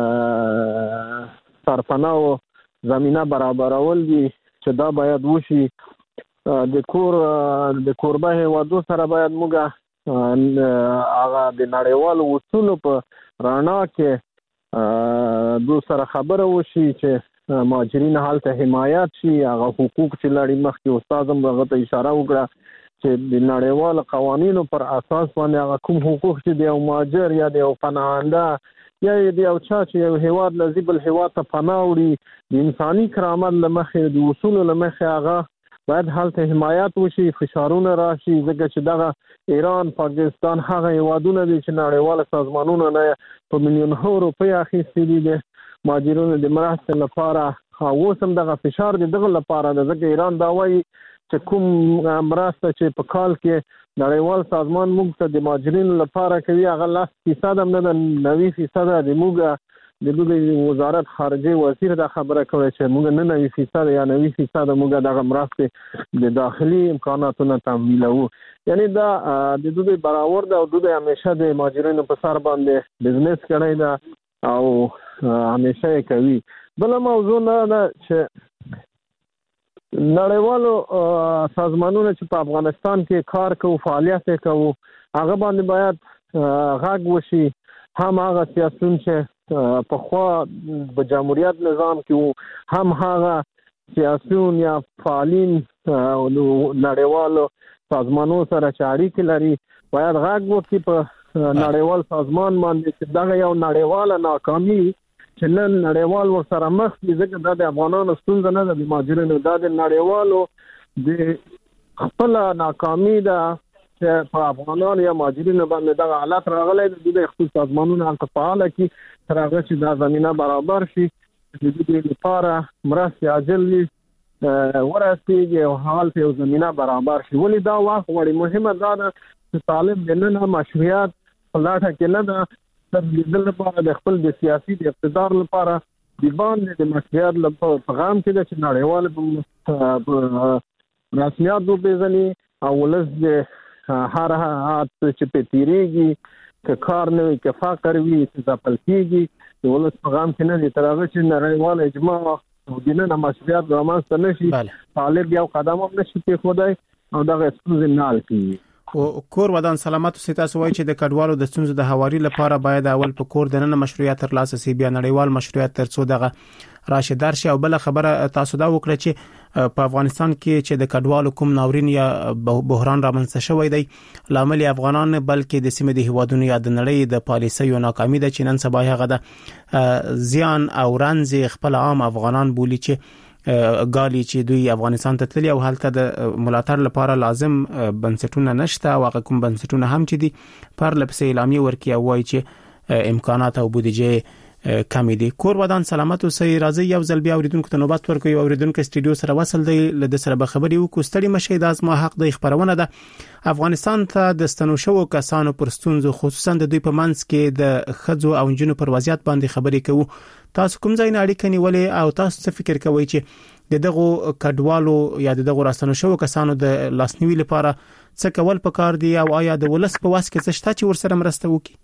سرپناهو زمینه برابرول دي چې دا باید وشي. د کوربه هیوادو سره باید موږ هغه د نړیوالو اصولو په رڼا کې دو سره خبره وشي چې مهاجرین هلته حمایت شي، هغه حقوق چې لري. مخکې استاد هم هغه ته اشاره وکړه چې د نړیوالو قوانینو پر اساس باندې هغه کوم حقوق چې د یو مهاجر یا د یو پناهنده یا د یو چا چې یو هیواد لذي بل هیواد ته پناه وړي د انساني کرامت له مخې د اصولو له مخې هغه باید هلته حمایت وشي، فشارونه راشي، ځکه چې دغه ایران، پاکستان هغه هیوادونه دي چې نړیوال سازمانونه نه په میلیونونو روپۍ اخیستي دي د مهاجرینو د مرستې لپاره. اوس هم دغه فشار د دغه لپاره ده ځکه ایران دا وایي چې کوم مرسته چې په کال کې نړیوال سازمان موږ ته د مهاجرینو لپاره کوي هغه 10% هم نه ده، 90% د موږ د دوی وزارت خارجه وزیر دا خبره کوي چې موږ نه 90% یا 90% موږ دغه مرستې د داخلي امکاناتو تمویلوو. یعنی دا د دوی برابر ده او دوی همیشه د مهاجرینو په سر باندې بزنس کوي دا او همیشه کوي. بل موضوع نه چې نړیوالو سازمانونو چې په افغانستان کې کار کوي فعالیت کوي هغه باندې باید غږ وشي هم هغه سیاسيون چې په خوا د جمهوریت نظام کې هم هغه سیاسيون یا فعالین نړیوالو سازمانونو سره اړیکې لري باید غږ وکړي په نړیوال سازمان باندې چې دا یو نړیواله ناکامي چې نن نړیوال ورسره مخ دي ځکه دا د افغانانو ستونزه نه ده د مهاجرینو دا د نړیوالو د خپل ناکامي ده چې په افغانانو یا مهاجرینو باندې دا حالت راغلی د خپل سازمانونو هم فعال کی تر هغه چې دا زمينه برابر شي د دې لپاره مرستې عاجل ورسیږي او حال په زمينه برابر شي ولې دا واخ وړي مهمه ده چې طالب دنه مشروعیت پلاټه کې نه ده د لپاره د خپل د سیاسي د اقتدار لپاره د باندې د مشروعیت لپاره پیغام کې چې نړیوال رسمیات وبېځني او ولز هر چې په تیریږي که کار نه وي که فقر وي چې ځپل کېږي د ولز پیغام کې نه دي تر هغه چې نړیوال اجماع او دینه مشروعیت رامنځته نشي طالب یو قدم هم نشي کېښودای او دغه ستونزې نه حل کېږي. کور ودان سلامت سي تاسو وایي چې د کډوالو د ستونزو د هواري لپاره باید اول په کور دننه مشروعیت ترلاسه شي بیا نړیوال مشروعیت ترڅو دغه راشدار شي او بل خبره تاسو دا وکړه چې په افغانستان کې چې د کډوالو کوم ناورین یا بحران رامنځته شوی دی لامل افغانان بلکې د سیمې د هیوادونو یا د نړۍ د پالیسیو ناکامي ده چې نن سبا هغه د زیان او رنځ خپل عام افغانان بولی چې غالي چې دوی افغانستان ته تللی او هلته د ملاتړ لپاره لازم بنسټونه نشته او هغه کوم بنسټونه هم چې دي پر لپسې اعلامیه ورکړي او وایي چې امکانات او بودیجه کم دي. کور ودان سلامت اوسئ راځي یو ځل بیا اوریدونکو ته نوبت ورکوي اوریدونکو استډیو سره وصل دی ل سره به خبري وکړو ستړي مشه د ازما حق د خبرونه ده افغانستان ته د ستنوشو کسانو پر ستونزو خصوصا د دوی په منځ کې د خځو او جنونو پر وضعیت باندې خبري کوو تاسو کوم ځای نه اړیکه نیولې او تاسو څه فکر کوئ چې دغه کډوالو یا دغه راستنو شو کسانو د لاسنیوي لپاره څه کول پکار دي او آیا د ولس په واس کې څه شته چې ورسره مرسته وکړي؟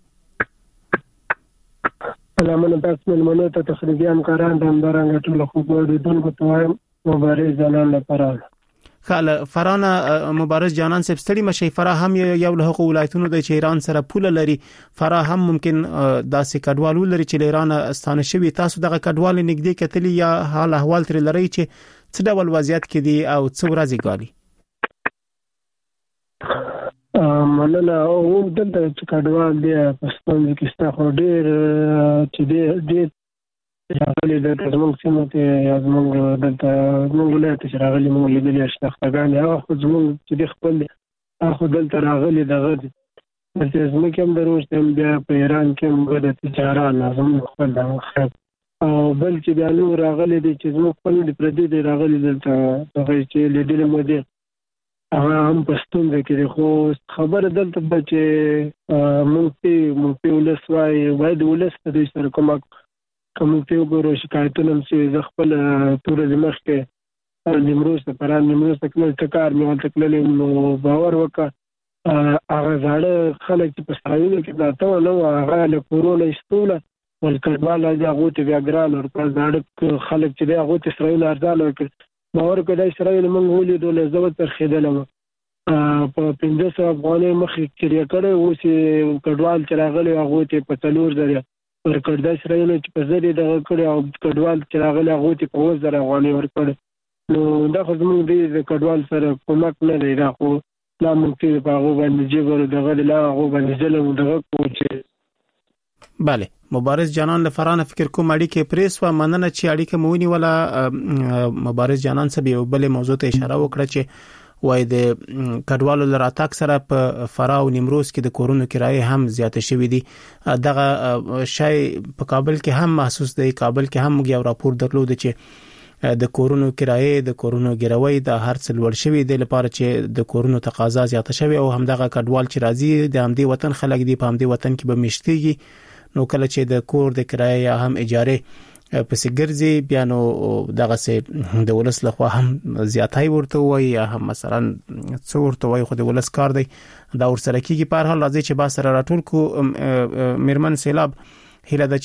سلامونه تاسو ملمنو ته تخریبي همکاران د همدارنګه ټول خبرېدونکو ته وایم مبارز جانان لپاره خاله فرانه مبارز جانان صاحب ستړي مشي فرا هم یو له حقوق ولایتونو د ایران سره پوله لري فرا هم ممکن داسې کډوالو لري چې ایران ستانه شوی تاسو دغه کډوال نګدي کتلی یا حال احوال تر لري چې څه ډول وضعیت کې دي او څو ورځې غالي مننه او دلته کډوال دی پښتون کې ستاسو ډېر چې ډېر راغلي د زموږ سیمه ته زموږ دلته موږ له چې راغلي موږ لیدلې شناختګان هغه زموږ چې خپل هغه دلته راغلي دغه د زموږ کوم دروځ تم بیا په ایران کې موږ د تجارت لازم خپل او بل چې بیا نو راغلي دي چې زموږ خپل د پردي دی راغلي دلته هغه چې لیدلې مو دي هغه هم پښتون کې خو خبر دلته چې موږ په ولسوای وای د ولس د سره کوم په وګورو شکایتونه چې ز خپل تورزم مخکې نیمروز ته پران نیمروز ته کله کار مې ولته کله نو باور وکړه هغه ځاړه خلک چې په سایل کې دا ته نو هغه له کورونا استوله ولکړبال هغه ته بیا ګران ور په ځاړه خلک چې هغه ته اسرائیل ارزاله وکړ باور کړه اسرائیل موږ ولې دولت زو تر خیدلم په 1500 افغانۍ مخې کړی کړه او چې کډوال چې راغلی هغه ته په تلور ځای ورکړ د اسرائیل چې په ځری دغه کړي او کډوال چې راغلی هغه ته په 1000 افغانۍ ورکړ نو دا خو زموږ د کډوال سره کومک نه دی دا خو لا ممکن په هغه باندې جبر دغه لا هغه باندې ظلم دغه کوچ. بله مبارز جانان لفرانه فکر کوم اړیکه پریس و مننه چې اړیکه مونی ولا مبارز جانان سبي یو بل موضوع ته اشاره وکړه چې وای د کډوالو لراتاک سره په فرا او نیمروز کې د کورونو کرایه هم زیاته شوې دي دغه شای په کابل کې هم محسوس دی کابل کې هم یو راپور درلود چې د کورونو کرایه د کورونو ګروي د هر څه لوړ شوی دی لپاره چې د کورونو تقاضا زیاته شوی او هم دغه کډوال چې راځي د همدې وطن خلک دی په همدې وطن کې به مشتيږي نو کله چې د کور د کرایه هم اجاره پس ګرځي بیا نو دغه سه د ولس لخوا هم زیاتای ورته وای یا هم مثلا څو ورته وای خو د ولس کار دی دا ورسره کیږي په هر حال راځي چې با سره راټول کو میرمن سیلاب هله د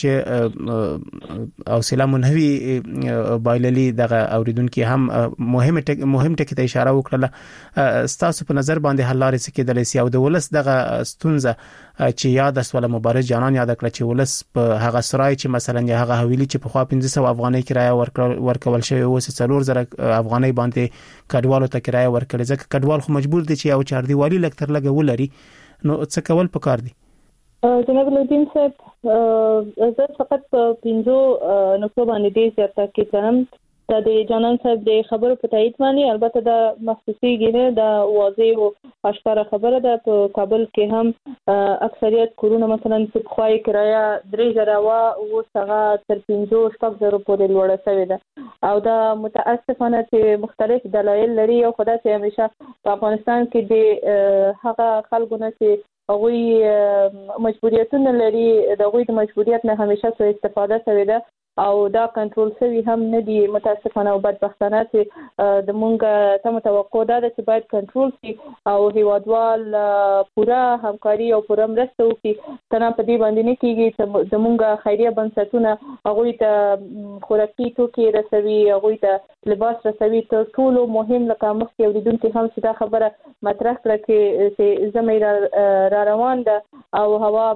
چې او سلام منهوي بایللی دغه اوریدونکو هم مهم ټکی ته اشاره وکړه. ستاسو په نظر باندې حل لارې څه کېدلی سي او د ولس دغه ستونزه چې یاد اسوله مبارز جانان یاد کړ چې ولس په هغه سرای چې مثلا یا هغه حویلی چې په خوا 1500 افغانۍ کرایه ورکول شوی او 4000 افغانۍ باندې کډوالو ته کرایه ورکړي ځکه کډوال خو مجبور دي چې یو چاردیوالي لکتر لګ ولري. نو څه کول پکار دي؟ جناب الدین صاحب زه فقط په 5 نقطو باندې دې زیاته کوم. د جانان صاحب د خبرو په تایید باندې البته د مخصوصي ګینه د واضح او اشکار خبره ده. په کابل کې هم اکثریت کورونه مثلا په خوای کرایه 3000 او څنګه تر 500 پورې لوړه شوې ده او دا متاسفانه چې مختلف دلایل لري او خدای ته همیشه په افغانستان کې د هغه خلکو نه چې هغوی مجبوریتونه لري د هغوی د مجبوریت نه همیشه څه استفاده شوې ده او دا کنټرول شوی هم نه دي. متاسفانه او بدبختانه چې د مونږه تم توقع ده چې باید کنټرول شي او هیوادوال پورا همکاري او پورا مرسته وکړي. تنه په دې باندې نه کیږي چې د مونږه خیریه بنسټونه هغه ته خوراکي توکي رسوي, هغه ته لباس رسوي. تر ټولو مهم لکه مخکې اوریدونکو هم چې دا خبره مطرح کړه چې زموږ را روان ده او هوا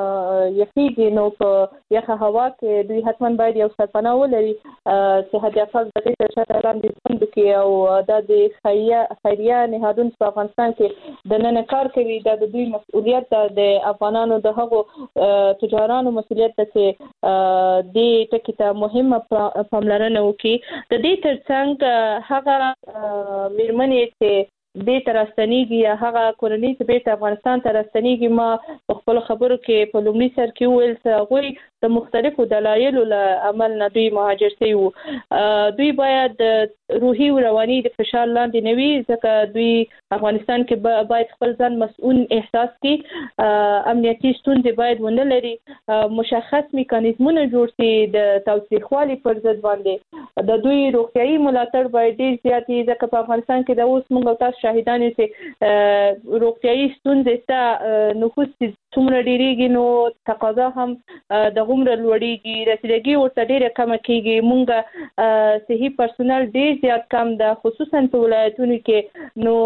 یخیږي نو په یخه هوا کې دوی حتما باید یو سرپناه ولري چې هدي افضل د دې ترشات لاندې ژوند کوي او دا د خیریه نهادونو په افغانستان کې د نن کار کوي. دا د دوی مسؤلیت ده, د افغانانو د هغو تجارانو مسؤلیت ده چې د ټکی ته مهمه پاملرنه وکړي. د دې ترڅنګ هغه میرمنې چې د ترستنیږي یا هغه کورنۍ چې به افغانستان ترستنیږي ما په خپل خبرو کې په لومړي سر کې ویل چې غوي د مختلفو دلایلو له عمل نه دوی مهاجر شوي وو. دوی باید روحي او رواني د فشار لاندې نه وي ځکه دوی افغانستان کې باید خپل ځان مسؤل احساس کړي. امنیتي ستونزې باید ونه لري. مشخص میکانیزمونه جوړ شي د تاوتریخوالي پر ضد باندې. د دوی روغتيایي ملاتړ باید ډیر زیات وي ځکه په افغانستان کې د اوس موږ تاسو شاهدان یو چې روغتيایي ستونزې ته نفوس څومره ډیریږي نو تقاضا هم د غومره لوړیږي, رسیدګي ورته ډیره کم کیږي. مونږه صحي پرسونل ډیر زیات کم ده خصوصا په ولایتونو کې. نو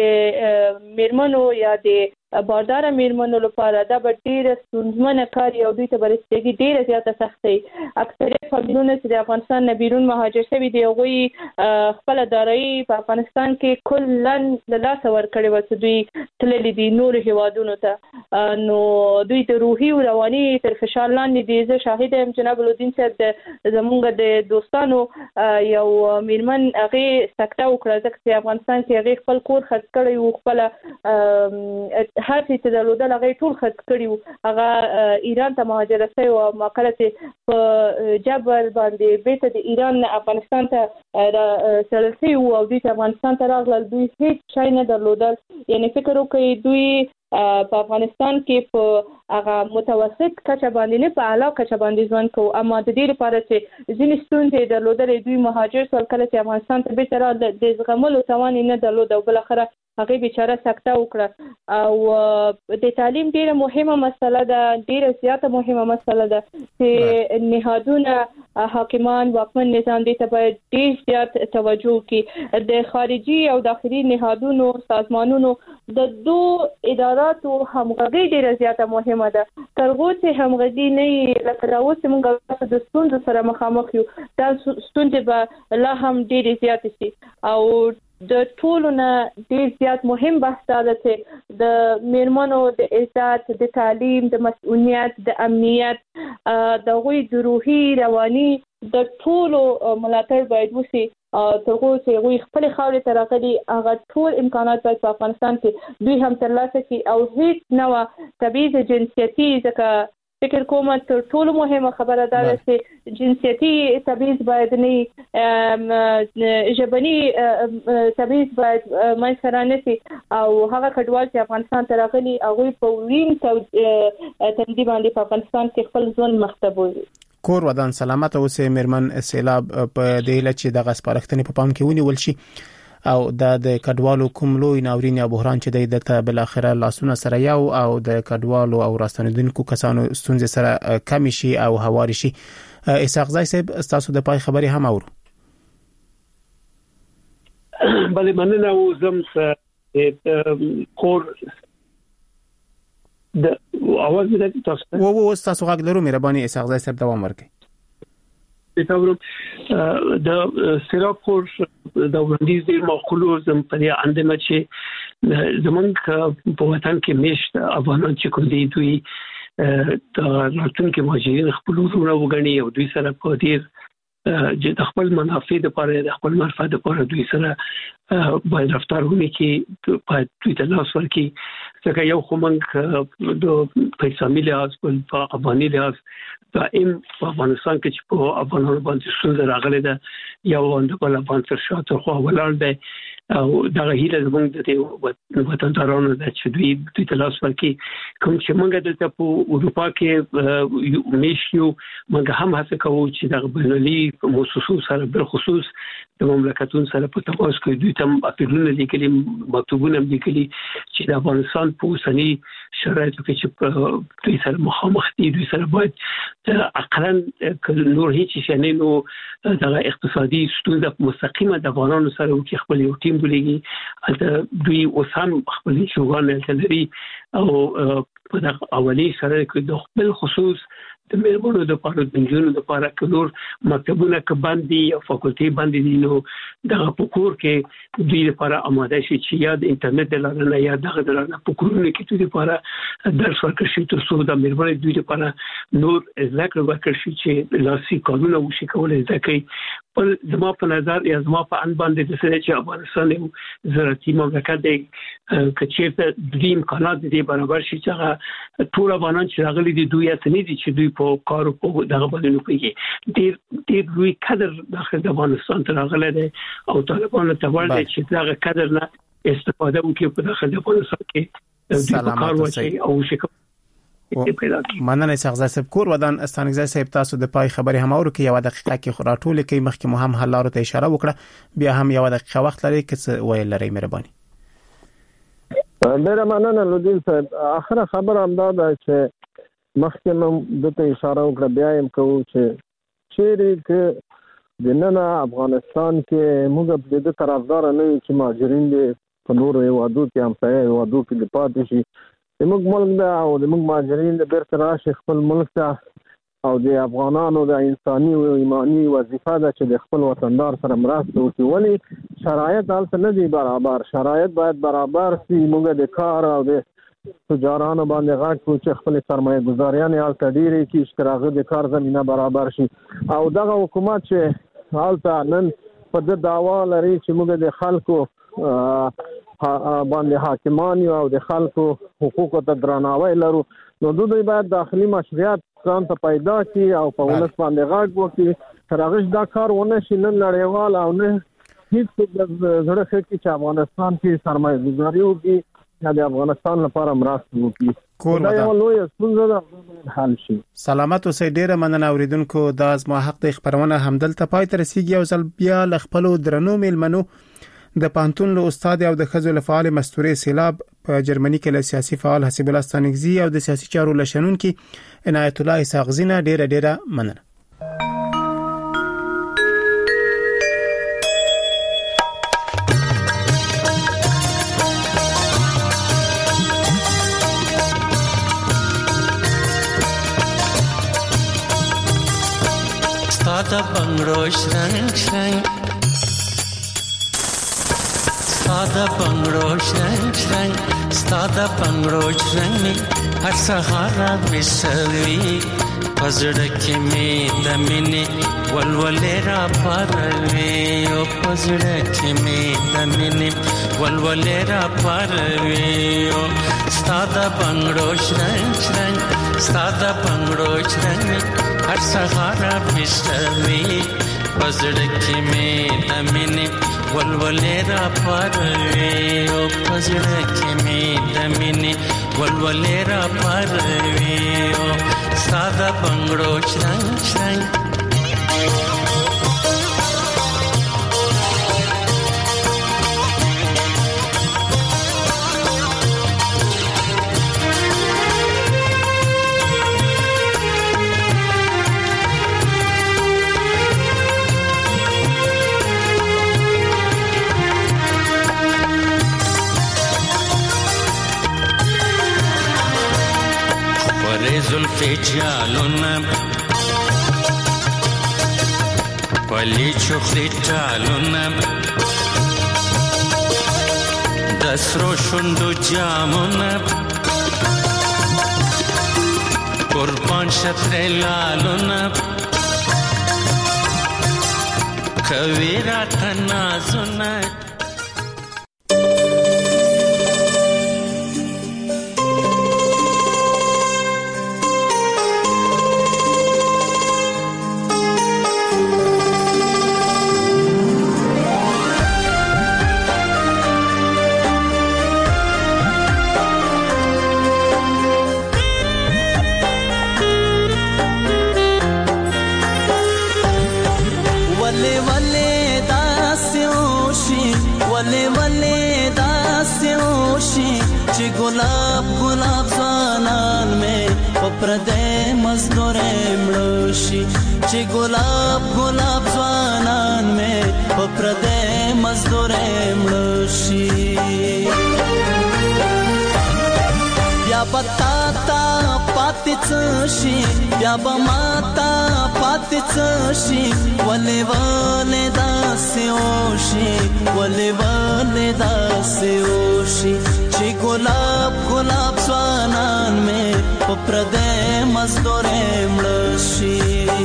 د میرمنو یا د باردار میرمنو لپاره دا به ډیره ستونزمنه کار او دوی ته برسېږي ډیره زیاته سختي. اکثریت فامیلونه چې د افغانستان نه بیرون مهاجر شوي دي هغوی خپل دارایی په افغانستان کې کلن له لاسه ورکړې وه چې دوی تللي دي نورو هیوادونو ته. نو دوی د روحي او رواني تر فشار لاندې دي. زه شاهد یم جناب الدین صاحب زمونږ د دوستانو یو میرمن هغې سکته وکړه ځکه چې افغانستان کې هغې خپل کور خرڅ کړی و, خپله هر څه چې درلودل هغه ټول خرڅ کړي وو. هغه ایران ته مهاجر شوی او ما کله چې په جبر باندې بیرته د ایران افغانستان ته سړل شوي وو او دوی ته افغانستان ته راغلل. دوی هیڅ شی نه درلودل. یعنې فکر وکړئ دوی په افغانستان کې په هغه متوسط کچه باندې نه په اعلی کچه باندې ژوند کوو. اما د دې لپاره چې ځینې ستونزې درلودلې دوی مهاجر شول کله چې افغانستان ته بیرته راغلل د زغملو توان یې نه درلود او بالاخره هغه بیچاره سکته وکړه. او د تعلیم ډیره مهمه مسله ده, ډیره زیاته مهمه مسله ده چې نهادونه حاکمان واکمن نظام دې ته باید ډیر زیات توجه وکړي. د خارجي او داخلي نهادونو سازمانونو د دوه اداراتو همغږي ډیره زیاته مهمه ده. تر هغه چې همغږي نه لکه دا اوس موږ د ستونزو سره مخامخ یو دا ستونزې به لا هم ډیره زیات شي. او د ټولو نه ډیر زیات مهم بحث دا ده چې د میرمنو د عزت, د تعلیم, د مسؤلیت, د امنیت, د غوی د روحي رواني د ټولو ملاتړ باید وشي. تر هغه چې غوی خپل خاورې ته راغلي هغه ټول امکانات باید په افغانستان کې دوی هم ترلاسه کړي او هیڅ نوع تبعیض جنسیتي ځکه فکر کوم تر ټولو مهمه خبره ده چې جنسیتي تبعیض باید نه ژبني تبعیض باید منځ نه شي او هغه کډوال چې افغانستان ته راغلي هغوی په وین تندي باندې په افغانستان کې خپل ژوند مختبوي. کور ودان سلامت اوسه میرمن سیلاب په دې لچې د غسپارښتنې په پام کې ونیول شي. او د کډوالو کوم لوی ناورین یا بحران چې د بل اخره لاسونه سره یو او د کډوالو او راستنیدونکو کسانو ستونزې سره کم شي او هواري شي. اسحاق زای صاحب تاسو د پای خبري هم اورو. بلې مننه او زم کور د اواز دې تاسو وو تاسو غږ لرو مهرباني اسحاق زای صاحب دوام ورکړئ. د سراپور د وړاندیز د معقولو زم په اندمه چې زمونږ په وطن کې مشت افغانان چې کوم دي دوی د راتلونکي مهاجرین خپل ورونه وګڼي او دوی سره په ډیر چې د خپل منافع لپاره د خپل منفعت لپاره دوی سره باید رفتار وکړي چې په دوی ته لاس ورکړي. ځکه یو خو موږ د پیسې لحاظ په افغاني لحاظ دائم په افغانستان کې چې په افغانانو باندې څه راغلي ده یو د بل افغان سره شاته خو ولاړ دی او دا هیله زموږ د وطندارانو د چې دوی ته لاس ورکړي. کوم چې موږ دلته په اروپا کې میشیو موږ هم هڅه کوو چې د بینالي مؤسسو سره بل خصوص د مملکتونو سره په تماس کې دوی ته اپیلونه لیکلي مکتوبونه لیکلي چې د افغانستان په اوسني شرایطو کې چې دوی سره مخامخ دي دوی سره باید اقلا نور هیڅ شي نه نو د اقتصادي ستونزې مستقیمه د افغانانو سره او خپل یو ټیم بلېږي البته دوی اوس هم خپل شوګان لري او په دغه اولي سره کې د خپل خصوص د میرمنو د پاره د انجونو د پاره کلور مکتبونه ک باندې او فاکولټي باندې دي نو دغه پکور کې دوی لپاره آماده شي چې یا د انټرنیټ لاره یا دغه لاره پکورونه کې دوی لپاره درس ورکړي شي تر څو د میرمنو دوی لپاره نور ذکر ورکړي شي چې لاسي قانون وشي کولای ځکه پر زما په نظر یا زما په ان باندې د سره چې افغانستان یو زراعتي مملکت دی کچېرته دریم امکانات دي برابر شي چې ټول افغانان چې راغلي دي دوی اته نه دي چې دوی په کارو په دغه باندې نه کوي ډېر لوی قدر داخل د افغانستان ته راغلی دی او طالبانو ته ور دي چې دغه قدر نه استفاده وکړي په داخل د افغانستان کې دوی کار وکړي او شکه مننه اسحاق زای صاحب کور ودان استانګزای صاحب تاسو د پای خبري هم اورو کې یو دقیقه کې خراټول کې مخکې مو هم حلارو ته اشاره وکړه بیا هم یو دقیقه وخت لري چې ویل لري مهرباني. ډېر مننه لودین صاحب. اخره خبر هم دا ده چې مخکې مو د ته اشاره وکړه بیا هم کوو چې چیرې کې د نن افغانستان کې موږ د طرفدار نه یو چې مهاجرین دي په نورو هیوادو کې هم ځای هیوادو کې د پاتې شي زموږ ملک دا او زموږ مهاجرین د بیرته راشي خپل ملک ته او د افغانانو د انساني او ایمانی وظیفه ده چې د خپل وطندار سره مرسته وکړي. ولی شرایط هلته نه دي برابر، شرایط باید برابر شي. موږ د کار او د تجارانو باندې غږ کوو چې خپل سرمایه گذاریان هلته ډېرې کړي چې هغه د کار زمینه برابر شي او دغه حکومت چې هلته نن په د دعوا لري چې موږ د خلکو باندې حاکمان او د خلکو حقوقو ته درناوی لرو نو دوی باید داخلي مشروعیت ځان ته پیدا کړي او په ولس باندې غږ وکړي تر هغه دا کار ونه شي نن نړیوال او نه هیڅ د زړه کې چې افغانستان کې سرمایه گذاري وکړي یا د افغانستان لپاره مرسته وکړي دا یو لوی ستونزه ده حل شي. سلامت اوسئ. ډیره مننه اوریدونکو دا زما حق د خبرونه همدلته پای ته رسیدي او ځل بیا ل خپل درنو میلمنو د پانتون له استاد او د خزو له فعال مستوري سیلاب په جرمني کې له سیاسي فعال حسیب الله ستانګزي او د سیاسي چارو لشنون کې عنایت الله اسحاق زینه ډیره مننه. ساده بنگړو شرنګ ساده بنگړو شرنګ ساده بنگړو شرنګ هر سهار وسوي پزړه کې مې د مینې ولولې را پروي او پزړه کې مې د مینې ولولې را پروي او ساده بنگړو شرنګ ساده بنگړو شرنګ هر سهار وسوي پزړه کې مې د مینې ولولې را پروي او پزړه کې مې د مینې ولولې را پروي او ساده بنگړو شرنګ جالونه پلی چخلی ټالونه د سرو شونډو جامونه قربان شتر لالونه کوي راته نازونه गुलाब गुलाब ځوانان مې په پردې مزدورې مړوشي چې ګلاب ګلاب ځوانان مې په پردې مزدورې مړوشي بیا پتا تا پاتې څه شي بیا به ماتا پاتې څه شي ولې ولې داسې وشي ولې ولې داسې وشي چې ګلاب ګلاب ځوانان مې په پردې مزدورې مړه شي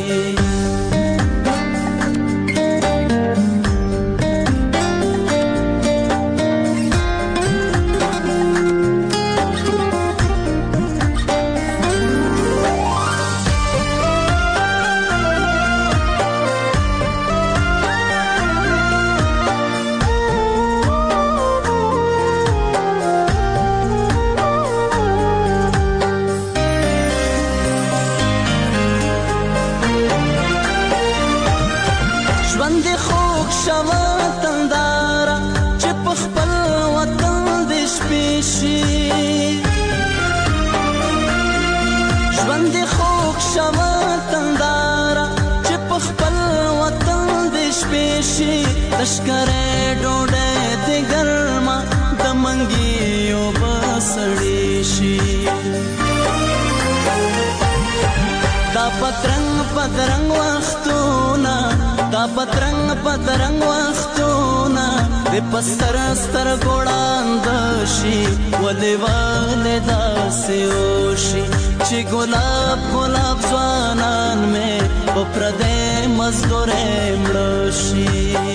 لشکره ډوډۍ د ګرما د منګیو بسړې شي دا پترنګ پترنګ وختونه دا پترنګ پترنګ وختونه د پستر ستر ګوړاند شي ولې ولې داسې وشي چې ګلاب ګلاب ځوانان مې په پردې مزدورې مړه شي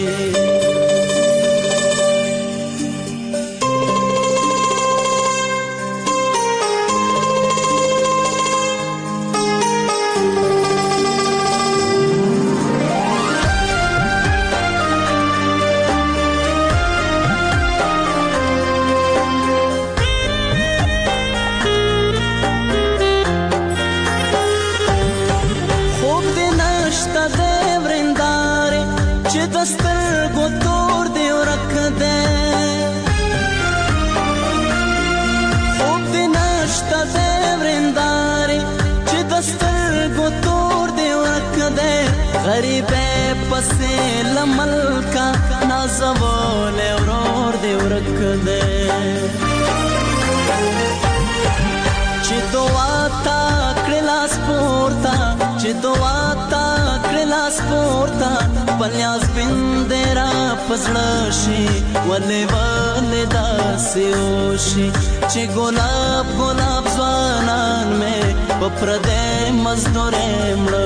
غریبه پسې لملکا نازول ورور دی ورک دی چې دعا تا کړلاس پورتا چې دعا تا کړلاس پورتا پلیاس بندرا پزړه شي ولې ولې داسې وشي چې ګلاب ګلاب ځوانان مې په پردې مزدورې مړه